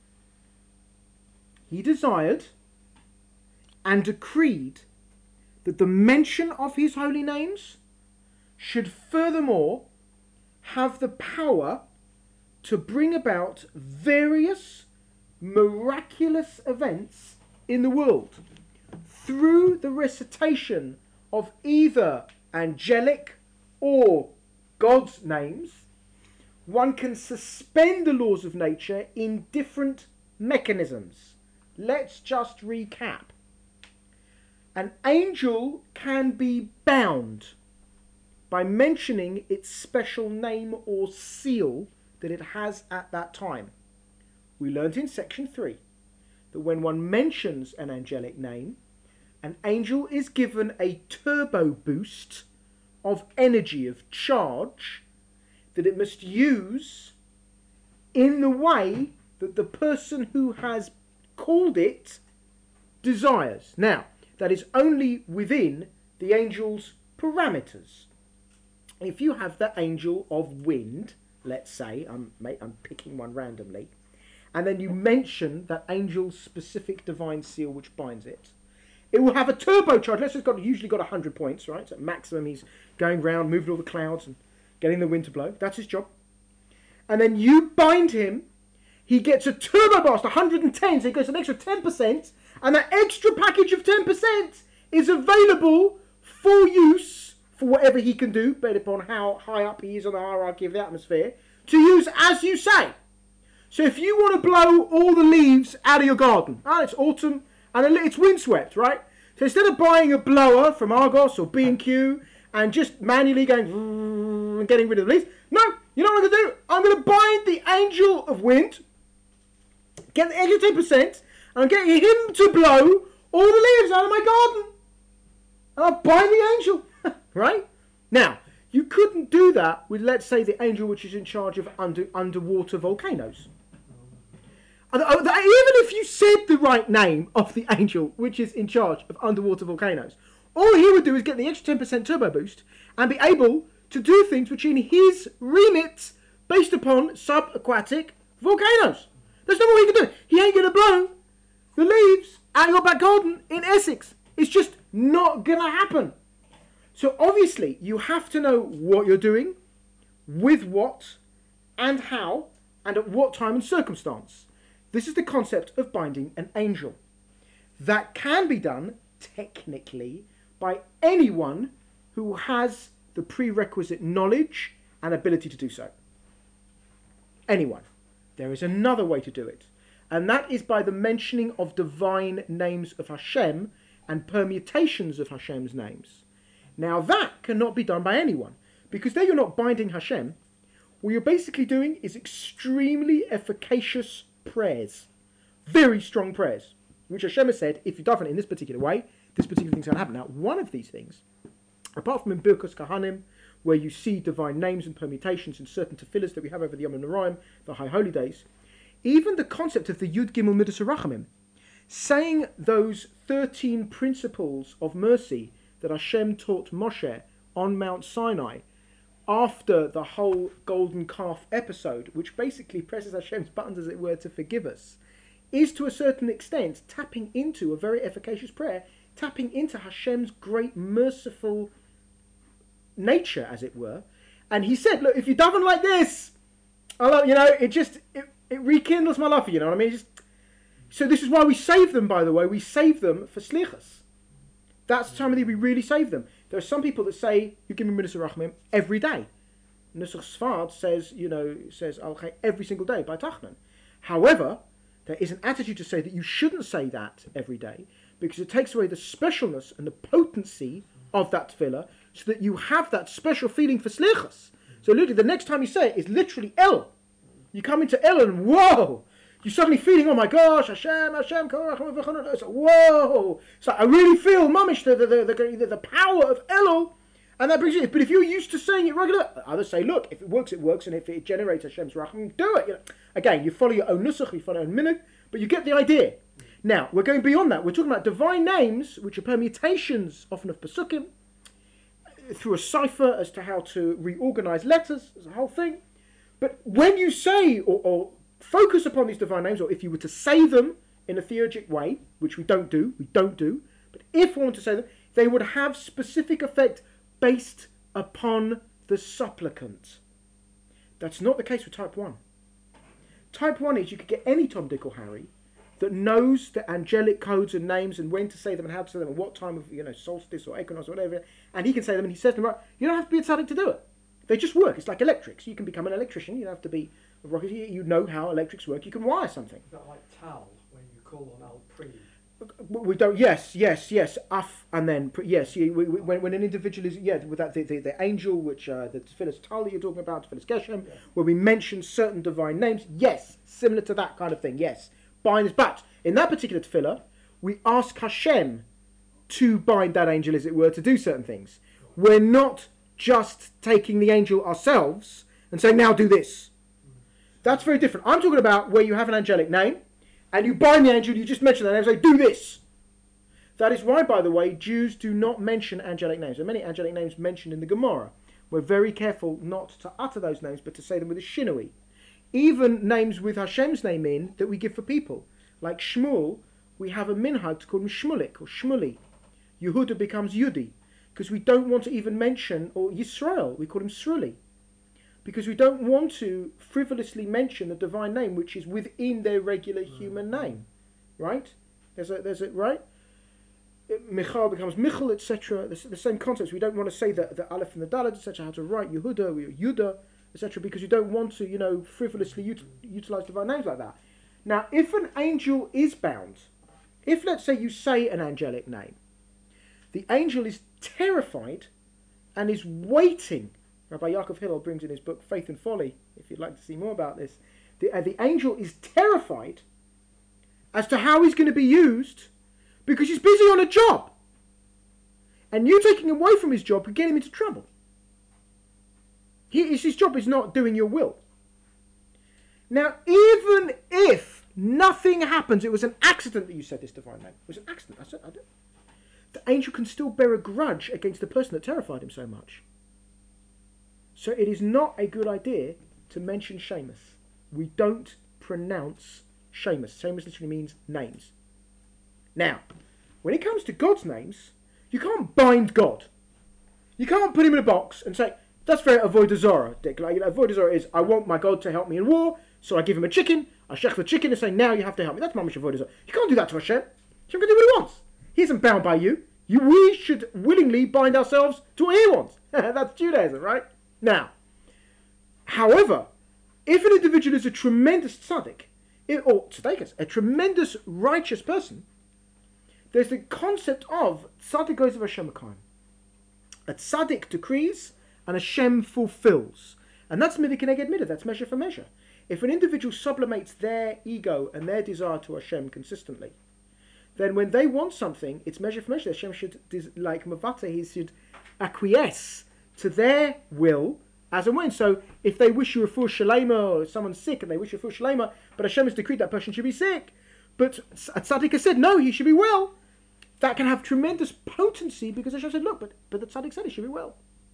He desired and decreed that the mention of his holy names should furthermore have the power to bring about various miraculous events in the world through the recitation of either angelic or God's names. One can suspend the laws of nature in different mechanisms. Let's just recap. An angel can be bound by mentioning its special name or seal that it has at that time. We learned in section 3 that when one mentions an angelic name, an angel is given a turbo boost of energy, of charge, that it must use in the way that the person who has called it desires. Now, that is only within the angel's parameters. If you have the angel of wind, let's say, I'm picking one randomly, and then you mention that angel's specific divine seal which binds it, it will have a turbocharge. Let's say it's usually got 100 points, right? So at maximum he's going round, moving all the clouds and getting the wind to blow. That's his job. And then you bind him, he gets a turbo blast, 110, so he goes an extra 10%, and that extra package of 10% is available for use for whatever he can do, based upon how high up he is on the hierarchy of the atmosphere, to use as you say. So if you want to blow all the leaves out of your garden, it's autumn and it's windswept, right? So instead of buying a blower from Argos or B&Q and just manually going and getting rid of the leaves, no, you know what I'm going to do? I'm going to bind the angel of wind get the extra 10%, and I'm getting him to blow all the leaves out of my garden. And I'll bind the angel. Right? Now, you couldn't do that with, let's say, the angel which is in charge of underwater volcanoes. Even if you said the right name of the angel which is in charge of underwater volcanoes, all he would do is get the extra 10% turbo boost and be able to do things which are in his remit based upon subaquatic volcanoes. There's no more he can do. He ain't going to blow the leaves out of your back garden in Essex. It's just not going to happen. So obviously you have to know what you're doing, with what, and how, and at what time and circumstance. This is the concept of binding an angel. That can be done, technically, by anyone who has the prerequisite knowledge and ability to do so. Anyone. There is another way to do it, and that is by the mentioning of divine names of Hashem and permutations of Hashem's names. Now that cannot be done by anyone, because there you're not binding Hashem. What you're basically doing is extremely efficacious prayers, very strong prayers, which Hashem has said, if you daven in this particular way, this particular thing's going to happen. Now, one of these things, apart from in Birkos Kahanim, where you see divine names and permutations in certain tefillahs that we have over the Yom Noraim, the High Holy Days, even the concept of the Yud Gimel Midas HaRachamim, saying those 13 principles of mercy that Hashem taught Moshe on Mount Sinai after the whole golden calf episode, which basically presses Hashem's buttons, as it were, to forgive us, is to a certain extent tapping into a very efficacious prayer, tapping into Hashem's great merciful nature, as it were. And he said, look, if you daven like this, it rekindles my love for you, know what I mean? So this is why we save them, by the way. We save them for slichas. That's the time of the year we really save them. There are some people that say, you give me Midas HaRachamim every day. Nusach Sfard says Al-Khay every single day by Tachnan. However, there is an attitude to say that you shouldn't say that every day, because it takes away the specialness and the potency of that tefillah, so that you have that special feeling for slichas. So literally, the next time you say it is literally El. You come into El and whoa! You're suddenly feeling, oh my gosh, Hashem, it's like, whoa! It's like, I really feel, mamish, the power of Elul, and that brings you. But if you're used to saying it regular, others say, look, if it works, it works, and if it generates Hashem's racham, do it. Again, you follow your own nusach, you follow your own minhag, but you get the idea. Now, we're going beyond that. We're talking about divine names, which are permutations, often of Pesukim, through a cipher as to how to reorganize letters, as a whole thing. But when you say, or focus upon these divine names, or if you were to say them in a theurgic way, which we don't do, but if we want to say them, they would have specific effect based upon the supplicant. That's not the case with type 1. Type 1 is you could get any Tom, Dick or Harry that knows the angelic codes and names and when to say them and how to say them and what time of solstice or equinox or whatever, and he can say them and he says them right. You don't have to be a tzaddik to do it. They just work. It's like electrics. You can become an electrician. You don't have to be a rocket. You know how electrics work. You can wire something. Is that like Tal, when you call on Al Pri? We don't. Yes. Af and then yes. When an individual is with that the angel, which the Tefillas Tal you're talking about, Tefillas Geshem, where we mention certain divine names. Yes, similar to that kind of thing. Yes, bind this. But in that particular Tefillah, we ask Hashem to bind that angel, as it were, to do certain things. We're not just taking the angel ourselves and saying, now do this. That's very different. I'm talking about where you have an angelic name and you bind the angel, you just mention that name and say, do this. That is why, by the way, Jews do not mention angelic names. There are many angelic names mentioned in the Gemara. We're very careful not to utter those names, but to say them with a shinui. Even names with Hashem's name in that we give for people. Like Shmuel, we have a minhag to call him Shmulik or Shmuli. Yehuda becomes Yudi. Because we don't want to even mention, or Yisrael, we call him Sruli. Because we don't want to frivolously mention the divine name which is within their regular human name. Right? There's a right? Michal becomes Michal, etc. The same concepts. We don't want to say the Aleph and the Dalet, etc. How to write Yehuda, Yuda, etc. Because you don't want to, frivolously utilize divine names like that. Now, if an angel is bound, if let's say you say an angelic name, the angel is terrified and is waiting. Rabbi Yaakov Hillel brings in his book Faith and Folly, if you'd like to see more about this. The angel is terrified as to how he's going to be used because he's busy on a job. And you taking him away from his job could get him into trouble. His job is not doing your will. Now, even if nothing happens, it was an accident that you said this divine name. It was an accident. I don't. The angel can still bear a grudge against the person that terrified him so much. So it is not a good idea to mention Seamus. We don't pronounce Seamus. Seamus literally means names. Now, when it comes to God's names, you can't bind God. You can't put him in a box and say, that's very avodah zarah, Dick. Like, avodah zarah is, I want my God to help me in war, so I give him a chicken, I shech the chicken and say, now you have to help me. That's mamish avodah zarah. You can't do that to Hashem. Hashem can do what he wants. He isn't bound by you. We should willingly bind ourselves to what he wants. That's Judaism, right? Now, however, if an individual is a tremendous tzaddik, or tzaddikus, a tremendous righteous person, there's the concept of tzaddik goes of Hashem Akayim. A tzaddik decrees and Hashem fulfills. And that's midah keneged midah, that's measure for measure. If an individual sublimates their ego and their desire to Hashem consistently, then when they want something, it's measure for measure. Hashem should, like Mavata, he should acquiesce to their will as and when. So if they wish you a full shalema, or someone's sick and they wish you a full shalema, but Hashem has decreed that person should be sick, but a tzaddik has said, no, he should be well, that can have tremendous potency because Hashem said, look, but the tzaddik said he should be well.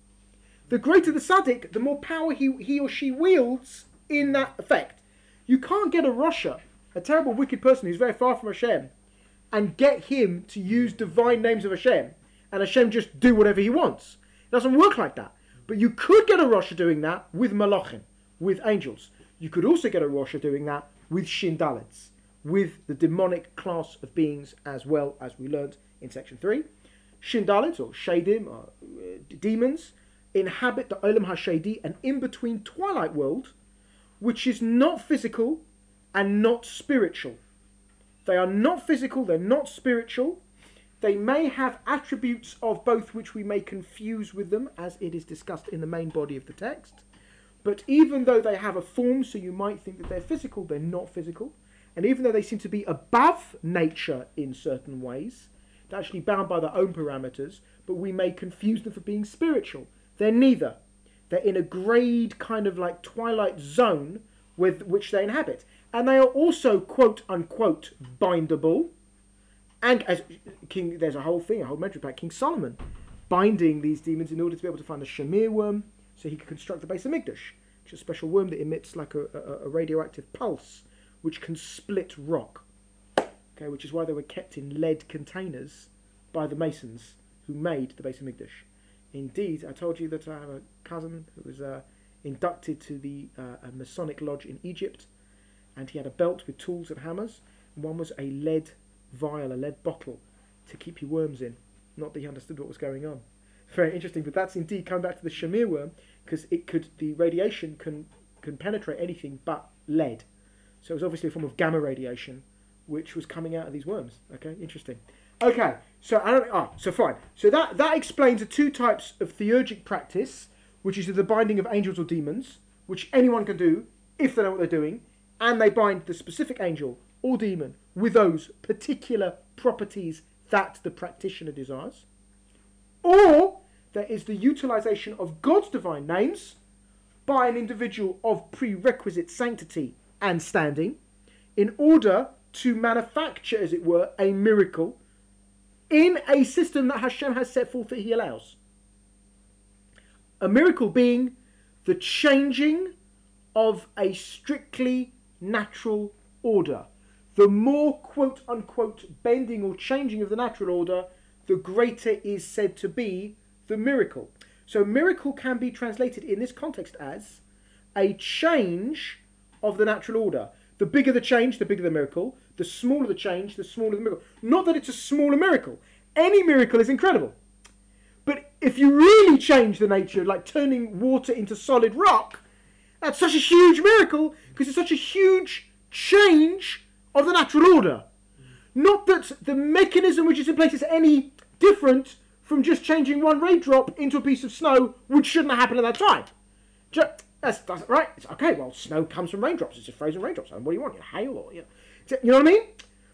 The greater the tzaddik, the more power he or she wields in that effect. You can't get a Rasha, a terrible wicked person who's very far from Hashem, and get him to use divine names of Hashem, and Hashem just do whatever he wants. It doesn't work like that. But you could get a Rasha doing that with malachim, with angels. You could also get a Rasha doing that with shindalets, with the demonic class of beings, as well as we learned in section 3. Shindalets, or shadim, or demons, inhabit the Olam HaShadi, an in-between twilight world, which is not physical and not spiritual. They are not physical, they're not spiritual. They may have attributes of both which we may confuse with them, as it is discussed in the main body of the text. But even though they have a form, so you might think that they're physical, they're not physical. And even though they seem to be above nature in certain ways, they're actually bound by their own parameters, but we may confuse them for being spiritual. They're neither. They're in a grade kind of like twilight zone with which they inhabit. And they are also, quote unquote, bindable. And as there's a whole mention about King Solomon binding these demons in order to be able to find the Shamir worm so he could construct the base of Migdash, which is a special worm that emits like a radioactive pulse which can split rock. Okay, which is why they were kept in lead containers by the masons who made the base of Migdash. Indeed, I told you that I have a cousin who was inducted to the Masonic Lodge in Egypt, and he had a belt with tools and hammers, and one was a lead vial, a lead bottle to keep your worms in. Not that he understood what was going on. Very interesting, but that's indeed coming back to the Shamir worm, because the radiation can penetrate anything but lead. So it was obviously a form of gamma radiation which was coming out of these worms. Okay, interesting. Okay, so so fine. So that explains the two types of theurgic practice, which is the binding of angels or demons, which anyone can do if they know what they're doing, and they bind the specific angel or demon with those particular properties that the practitioner desires. Or there is the utilization of God's divine names by an individual of prerequisite sanctity and standing in order to manufacture, as it were, a miracle in a system that Hashem has set forth that he allows. A miracle being the changing of a strictly natural order. The more quote-unquote bending or changing of the natural order, the greater is said to be the miracle. So miracle can be translated in this context as a change of the natural order. The bigger the change, the bigger the miracle. The smaller the change, the smaller the miracle. Not that it's a smaller miracle. Any miracle is incredible. But if you really change the nature, like turning water into solid rock, that's such a huge miracle because it's such a huge change of the natural order. Not that the mechanism which is in place is any different from just changing one raindrop into a piece of snow, which shouldn't have happened at that time. That's right. It's okay, well, snow comes from raindrops. It's just frozen raindrops. And what do you want? Hail or... You know what I mean?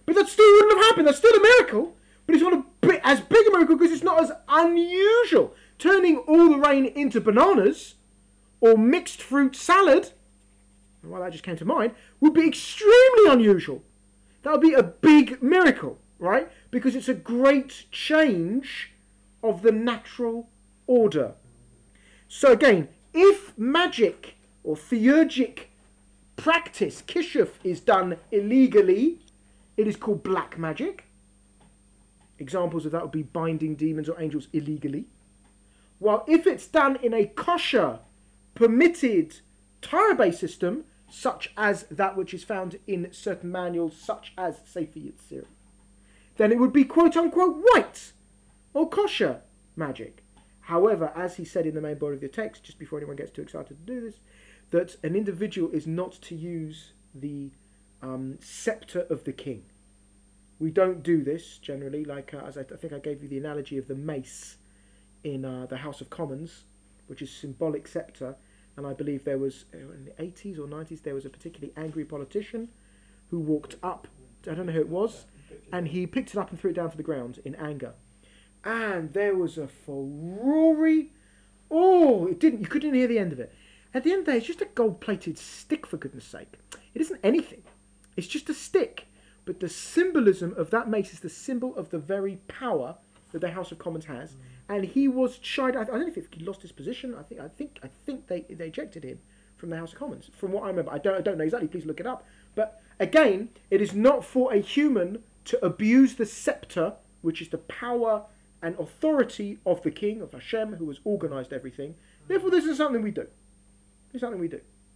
But that still wouldn't have happened. That's still a miracle. But it's not as big a miracle because it's not as unusual. Turning all the rain into bananas or mixed fruit salad, well, that just came to mind, would be extremely unusual. That would be a big miracle, right? Because it's a great change of the natural order. So again, if magic or theurgic practice, kishuf, is done illegally, it is called black magic. Examples of that would be binding demons or angels illegally. While if it's done in a kosher, permitted, Torah-based system, such as that which is found in certain manuals, such as Sefer Yetzirah, then it would be quote-unquote white or kosher magic. However, as he said in the main body of the text, just before anyone gets too excited to do this, that an individual is not to use the scepter of the king. We don't do this generally, like as I think I gave you the analogy of the mace in the House of Commons, which is symbolic scepter. And I believe there was, in the 80s or 90s, there was a particularly angry politician who walked up, I don't know who it was, and he picked it up and threw it down to the ground in anger. And there was a furore. Oh, you couldn't hear the end of it. At the end of the day, it's just a gold-plated stick, for goodness sake. It isn't anything. It's just a stick. But the symbolism of that mace is the symbol of the very power that the House of Commons has. And he was chided. I don't know if he lost his position. I think they ejected him from the House of Commons. From what I remember, I don't know exactly. Please look it up. But again, it is not for a human to abuse the scepter, which is the power and authority of the king, of Hashem, who has organised everything. Therefore, this is something we do. It's something we do.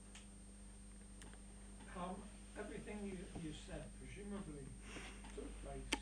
Everything you said presumably took place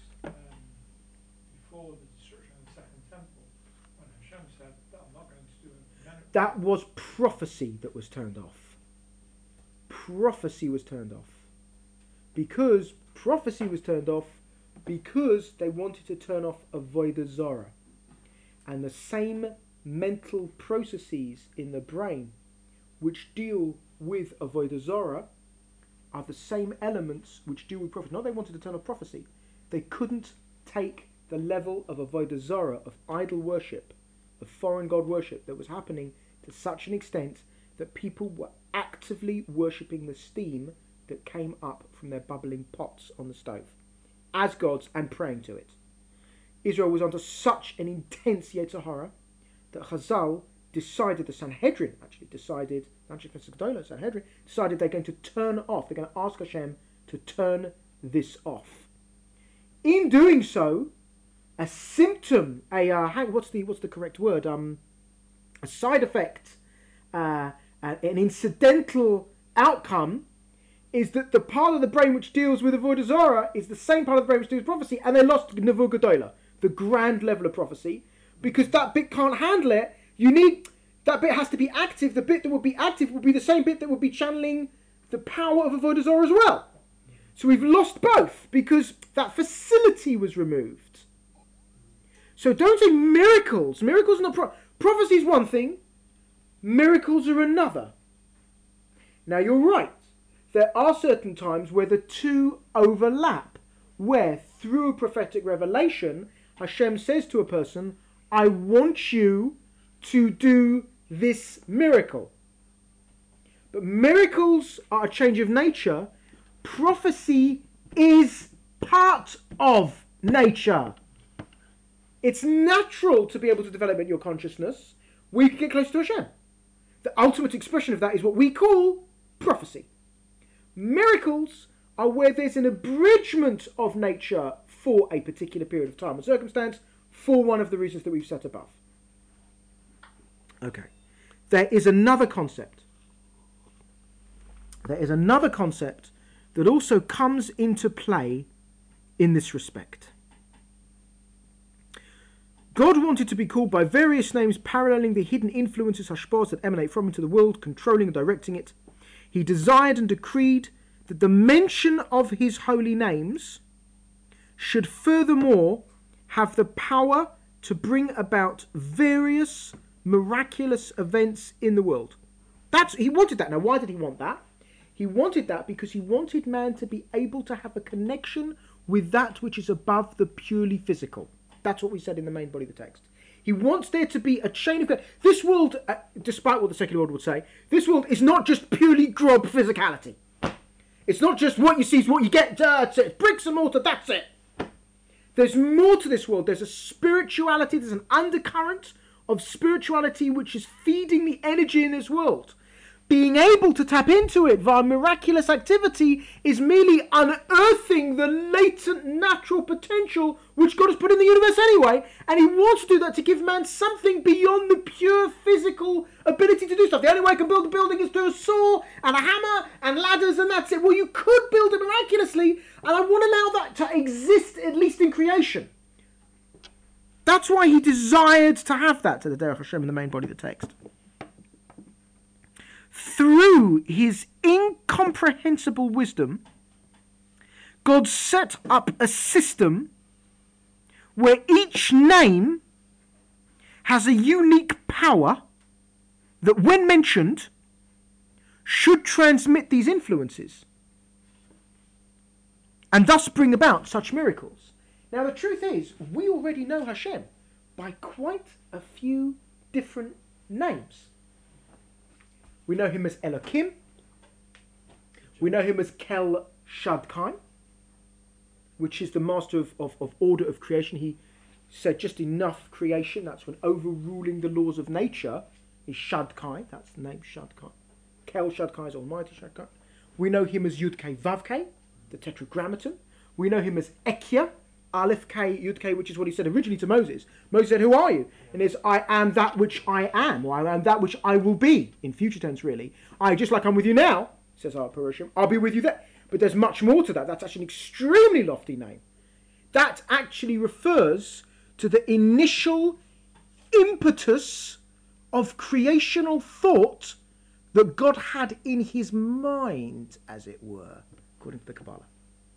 before the destruction of the Second Temple, when Hashem said that I'm not going to do it. That was prophecy that was turned off. Prophecy was turned off. Because prophecy was turned off because they wanted to turn off Avodah Zarah. And the same mental processes in the brain which deal with Avodah Zarah are the same elements which deal with prophecy. Not they wanted to turn off prophecy. They couldn't take the level of Avodah Zarah, of idol worship, of foreign god worship that was happening to such an extent that people were actively worshipping the steam that came up from their bubbling pots on the stove as gods and praying to it. Israel was under such an intense Yetzer Hara that Chazal decided, the Sanhedrin actually decided, Sanhedrin decided they're going to turn off, they're going to ask Hashem to turn this off. In doing so, a symptom, what's the correct word? A side effect, an incidental outcome is that the part of the brain which deals with Avodah Zarah is the same part of the brain which deals with prophecy, and they lost Nevuah Gedolah, the grand level of prophecy, because that bit can't handle it. That bit has to be active. The bit that would be active would be the same bit that would be channeling the power of Avodah Zarah as well. So we've lost both because that facility was removed. So don't say miracles. Miracles are not prophecy is one thing. Miracles are another. Now you're right. There are certain times where the two overlap, where through a prophetic revelation, Hashem says to a person, I want you to do this miracle. But miracles are a change of nature. Prophecy is part of nature. It's natural to be able to develop in your consciousness where you can get close to Hashem. The ultimate expression of that is what we call prophecy. Miracles are where there's an abridgment of nature for a particular period of time and circumstance for one of the reasons that we've set above. Okay. There is another concept. There is another concept that also comes into play in this respect. God wanted to be called by various names paralleling the hidden influences, hashpahs, that emanate from into the world, controlling and directing it. He desired and decreed that the mention of his holy names should furthermore have the power to bring about various miraculous events in the world. He wanted that. Now, why did he want that? He wanted that because he wanted man to be able to have a connection with that which is above the purely physical. That's what we said in the main body of the text. He wants there to be a chain of... This world, despite what the secular world would say, this world is not just purely grob physicality. It's not just what you see is what you get. That's it. Bricks and mortar, that's it. There's more to this world. There's a spirituality, there's an undercurrent of spirituality which is feeding the energy in this world. Being able to tap into it via miraculous activity is merely unearthing the latent natural potential which God has put in the universe anyway, and he wants to do that to give man something beyond the pure physical ability to do stuff. The only way I can build a building is through a saw and a hammer and ladders, and that's it. Well, you could build it miraculously, and I want to allow that to exist at least in creation. That's why he desired to have that, to the Derech Hashem in the main body of the text. Through his incomprehensible wisdom, God set up a system where each name has a unique power that, when mentioned, should transmit these influences and thus bring about such miracles. Now, the truth is, we already know Hashem by quite a few different names. We know him as Elohim. We know him as Kel Shaddai, which is the master of order of creation. He said just enough creation. That's when overruling the laws of nature is Shaddai. That's the name Shaddai. Kel Shaddai is Almighty Shaddai. We know him as Yud-Kei Vav-Kei, the Tetragrammaton. We know him as Ekia, Aleph K, Yud K, which is what he said originally to Moses. Moses said, "Who are you?" And it's, "I am that which I am," or "I am that which I will be," in future tense really. Just like I'm with you now, says our Perushim, I'll be with you there. But there's much more to that. That's actually an extremely lofty name. That actually refers to the initial impetus of creational thought that God had in his mind, as it were, according to the Kabbalah.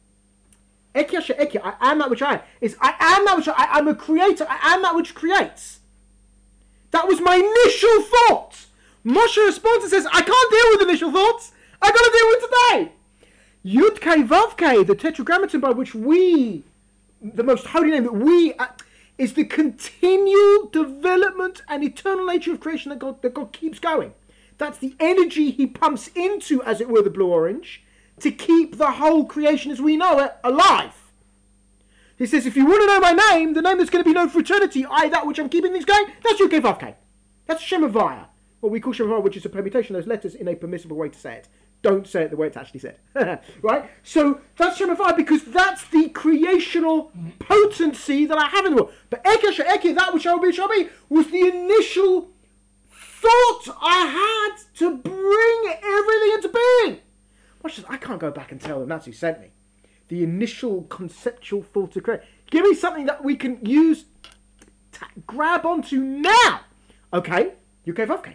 Ekia she'ekia, I am that which I am. I am that which I am a creator. I am that which creates. That was my initial thought. Moshe responds and says, I can't deal with initial thoughts. I've got to deal with today. Yud-Kei Vav-Kei, the Tetragrammaton by which we, the most holy name that we, is the continual development and eternal nature of creation that God keeps going. That's the energy he pumps into, as it were, the blue orange, to keep the whole creation as we know it alive. He says, if you want to know my name, the name that's going to be known for eternity, that which I'm keeping things going, that's Yud-Kei Vav-Kei. That's Shem Havaya, what we call Shem Havaya, which is a permutation of those letters in a permissible way to say it. Don't say it the way it's actually said. Right? So that's Shem Havaya because that's the creational potency that I have in the world. But Ekia she'ekia, that which shall be, was the initial thought I had to bring everything into being. I can't go back and tell them that's who sent me. The initial conceptual thought to create. Give me something that we can use to grab onto now. Okay, Yud-Kei Vav-Kei.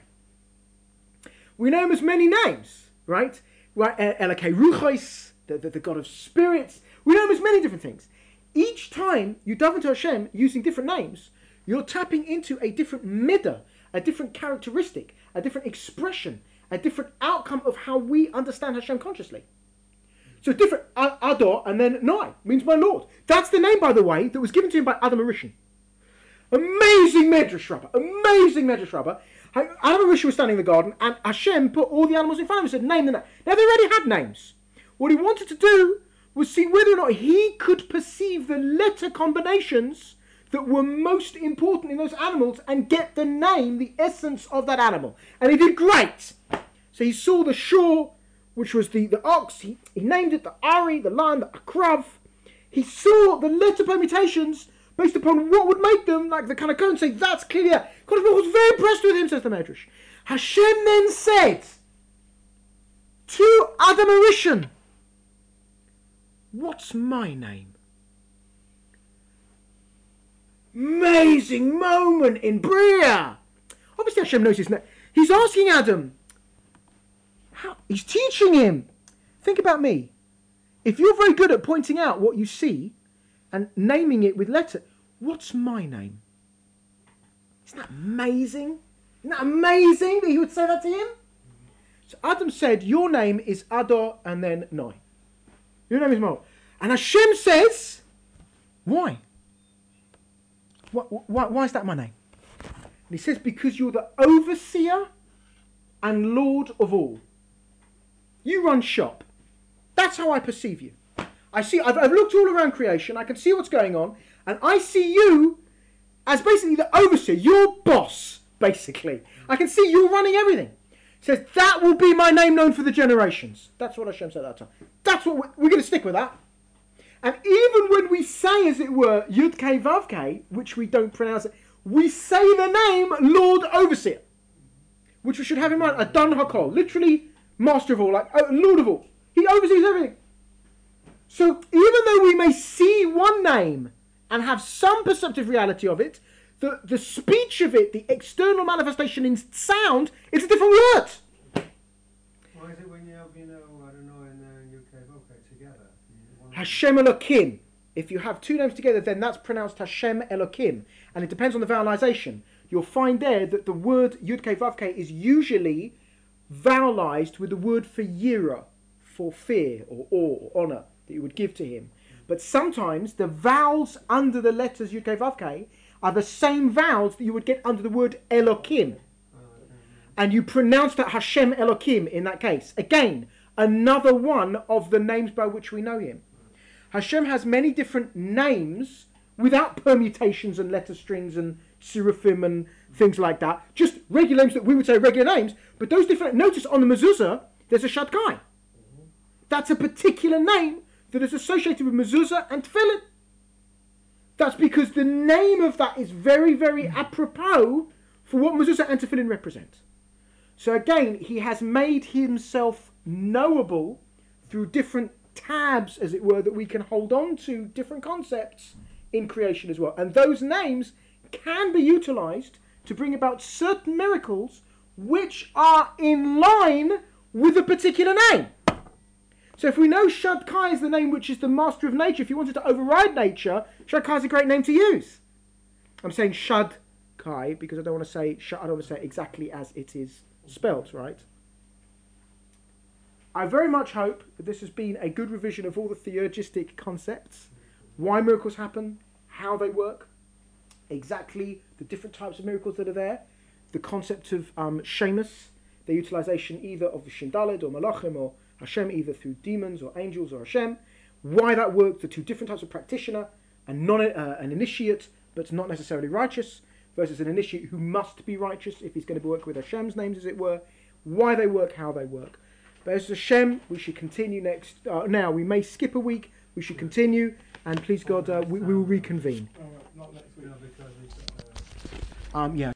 We know him as many names, right? Elokei Ruchos, the God of spirits. We know him as many different things. Each time you dive into Hashem using different names, you're tapping into a different midah, a different characteristic, a different expression, a different outcome of how we understand Hashem consciously. So different, Ador and then Noi, means my Lord. That's the name, by the way, that was given to him by Adam HaRishon. Amazing Medrash Rabbah. Adam HaRishon was standing in the garden and Hashem put all the animals in front of him and said, name them. Now they already had names. What he wanted to do was see whether or not he could perceive the letter combinations that were most important in those animals and get the name, the essence of that animal. And he did great. So he saw the shore, which was the ox. He named it the Ari, the lion, the Akrav. He saw the letter permutations based upon what would make them, like the kind of code, and say, that's clear. God was very impressed with him, says the Medrash. Hashem then said to Adam HaRishon, what's my name? Amazing moment in Bria. Obviously Hashem knows his name. He's asking Adam, how? He's teaching him. Think about me. If you're very good at pointing out what you see and naming it with letter, what's my name? Isn't that amazing? Isn't that amazing that he would say that to him? So Adam said, your name is Ador and then Noi. Your name is Mo. And Hashem says, why? Why is that my name? And he says, because you're the overseer and Lord of all. You run shop. That's how I perceive you. I've looked all around creation, I can see what's going on, and I see you as basically the overseer, your boss, basically. I can see you running everything. He says, that will be my name known for the generations. That's what Hashem said at that time. That's what we're going to stick with that. And even when we say, as it were, Yud Kei Vav Kei, which we don't pronounce it, we say the name Lord Overseer, which we should have in mind. Adon HaKol, literally master of all, like Lord of all. He oversees everything. So even though we may see one name and have some perceptive reality of it, the speech of it, the external manifestation in sound, it's a different word. Why is it when you have, I don't know, in UK vocal together? Hashem Elokim. If you have two names together, then that's pronounced Hashem Elokim. And it depends on the vowelization. You'll find there that the word Yud Kei Vav Kei is usually vowelized with the word for yira, for fear or awe or honor that you would give to him. But sometimes the vowels under the letters Yud Kei Vav Kei are the same vowels that you would get under the word Elokim. And you pronounce that Hashem Elokim in that case. Again, another one of the names by which we know him. Hashem has many different names without permutations and letter strings and seraphim and things like that. Just regular names that we would say regular names. But those different, notice on the mezuzah, there's a Shadkai. That's a particular name that is associated with mezuzah and tefillin. That's because the name of that is very, very apropos for what mezuzah and tefillin represent. So again, he has made himself knowable through different tabs, as it were, that we can hold on to different concepts in creation as well. And those names can be utilized to bring about certain miracles which are in line with a particular name. So if we know Shadkai is the name which is the master of nature, if you wanted to override nature, Shadkai is a great name to use. I'm saying Shadkai because I don't want to say it exactly as it is spelt, right? I very much hope that this has been a good revision of all the theurgistic concepts, why miracles happen, how they work, exactly the different types of miracles that are there, the concept of Shemus, the utilization either of the Shindalid or Malachim or Hashem, either through demons or angels or Hashem, why that works, the two different types of practitioner, an initiate but not necessarily righteous, versus an initiate who must be righteous if he's going to work with Hashem's names, as it were, why they work, how they work. But as Hashem, we should continue next. Now, we may skip a week, we should continue, and please God, we will reconvene. Not next week. Because it's, Yeah.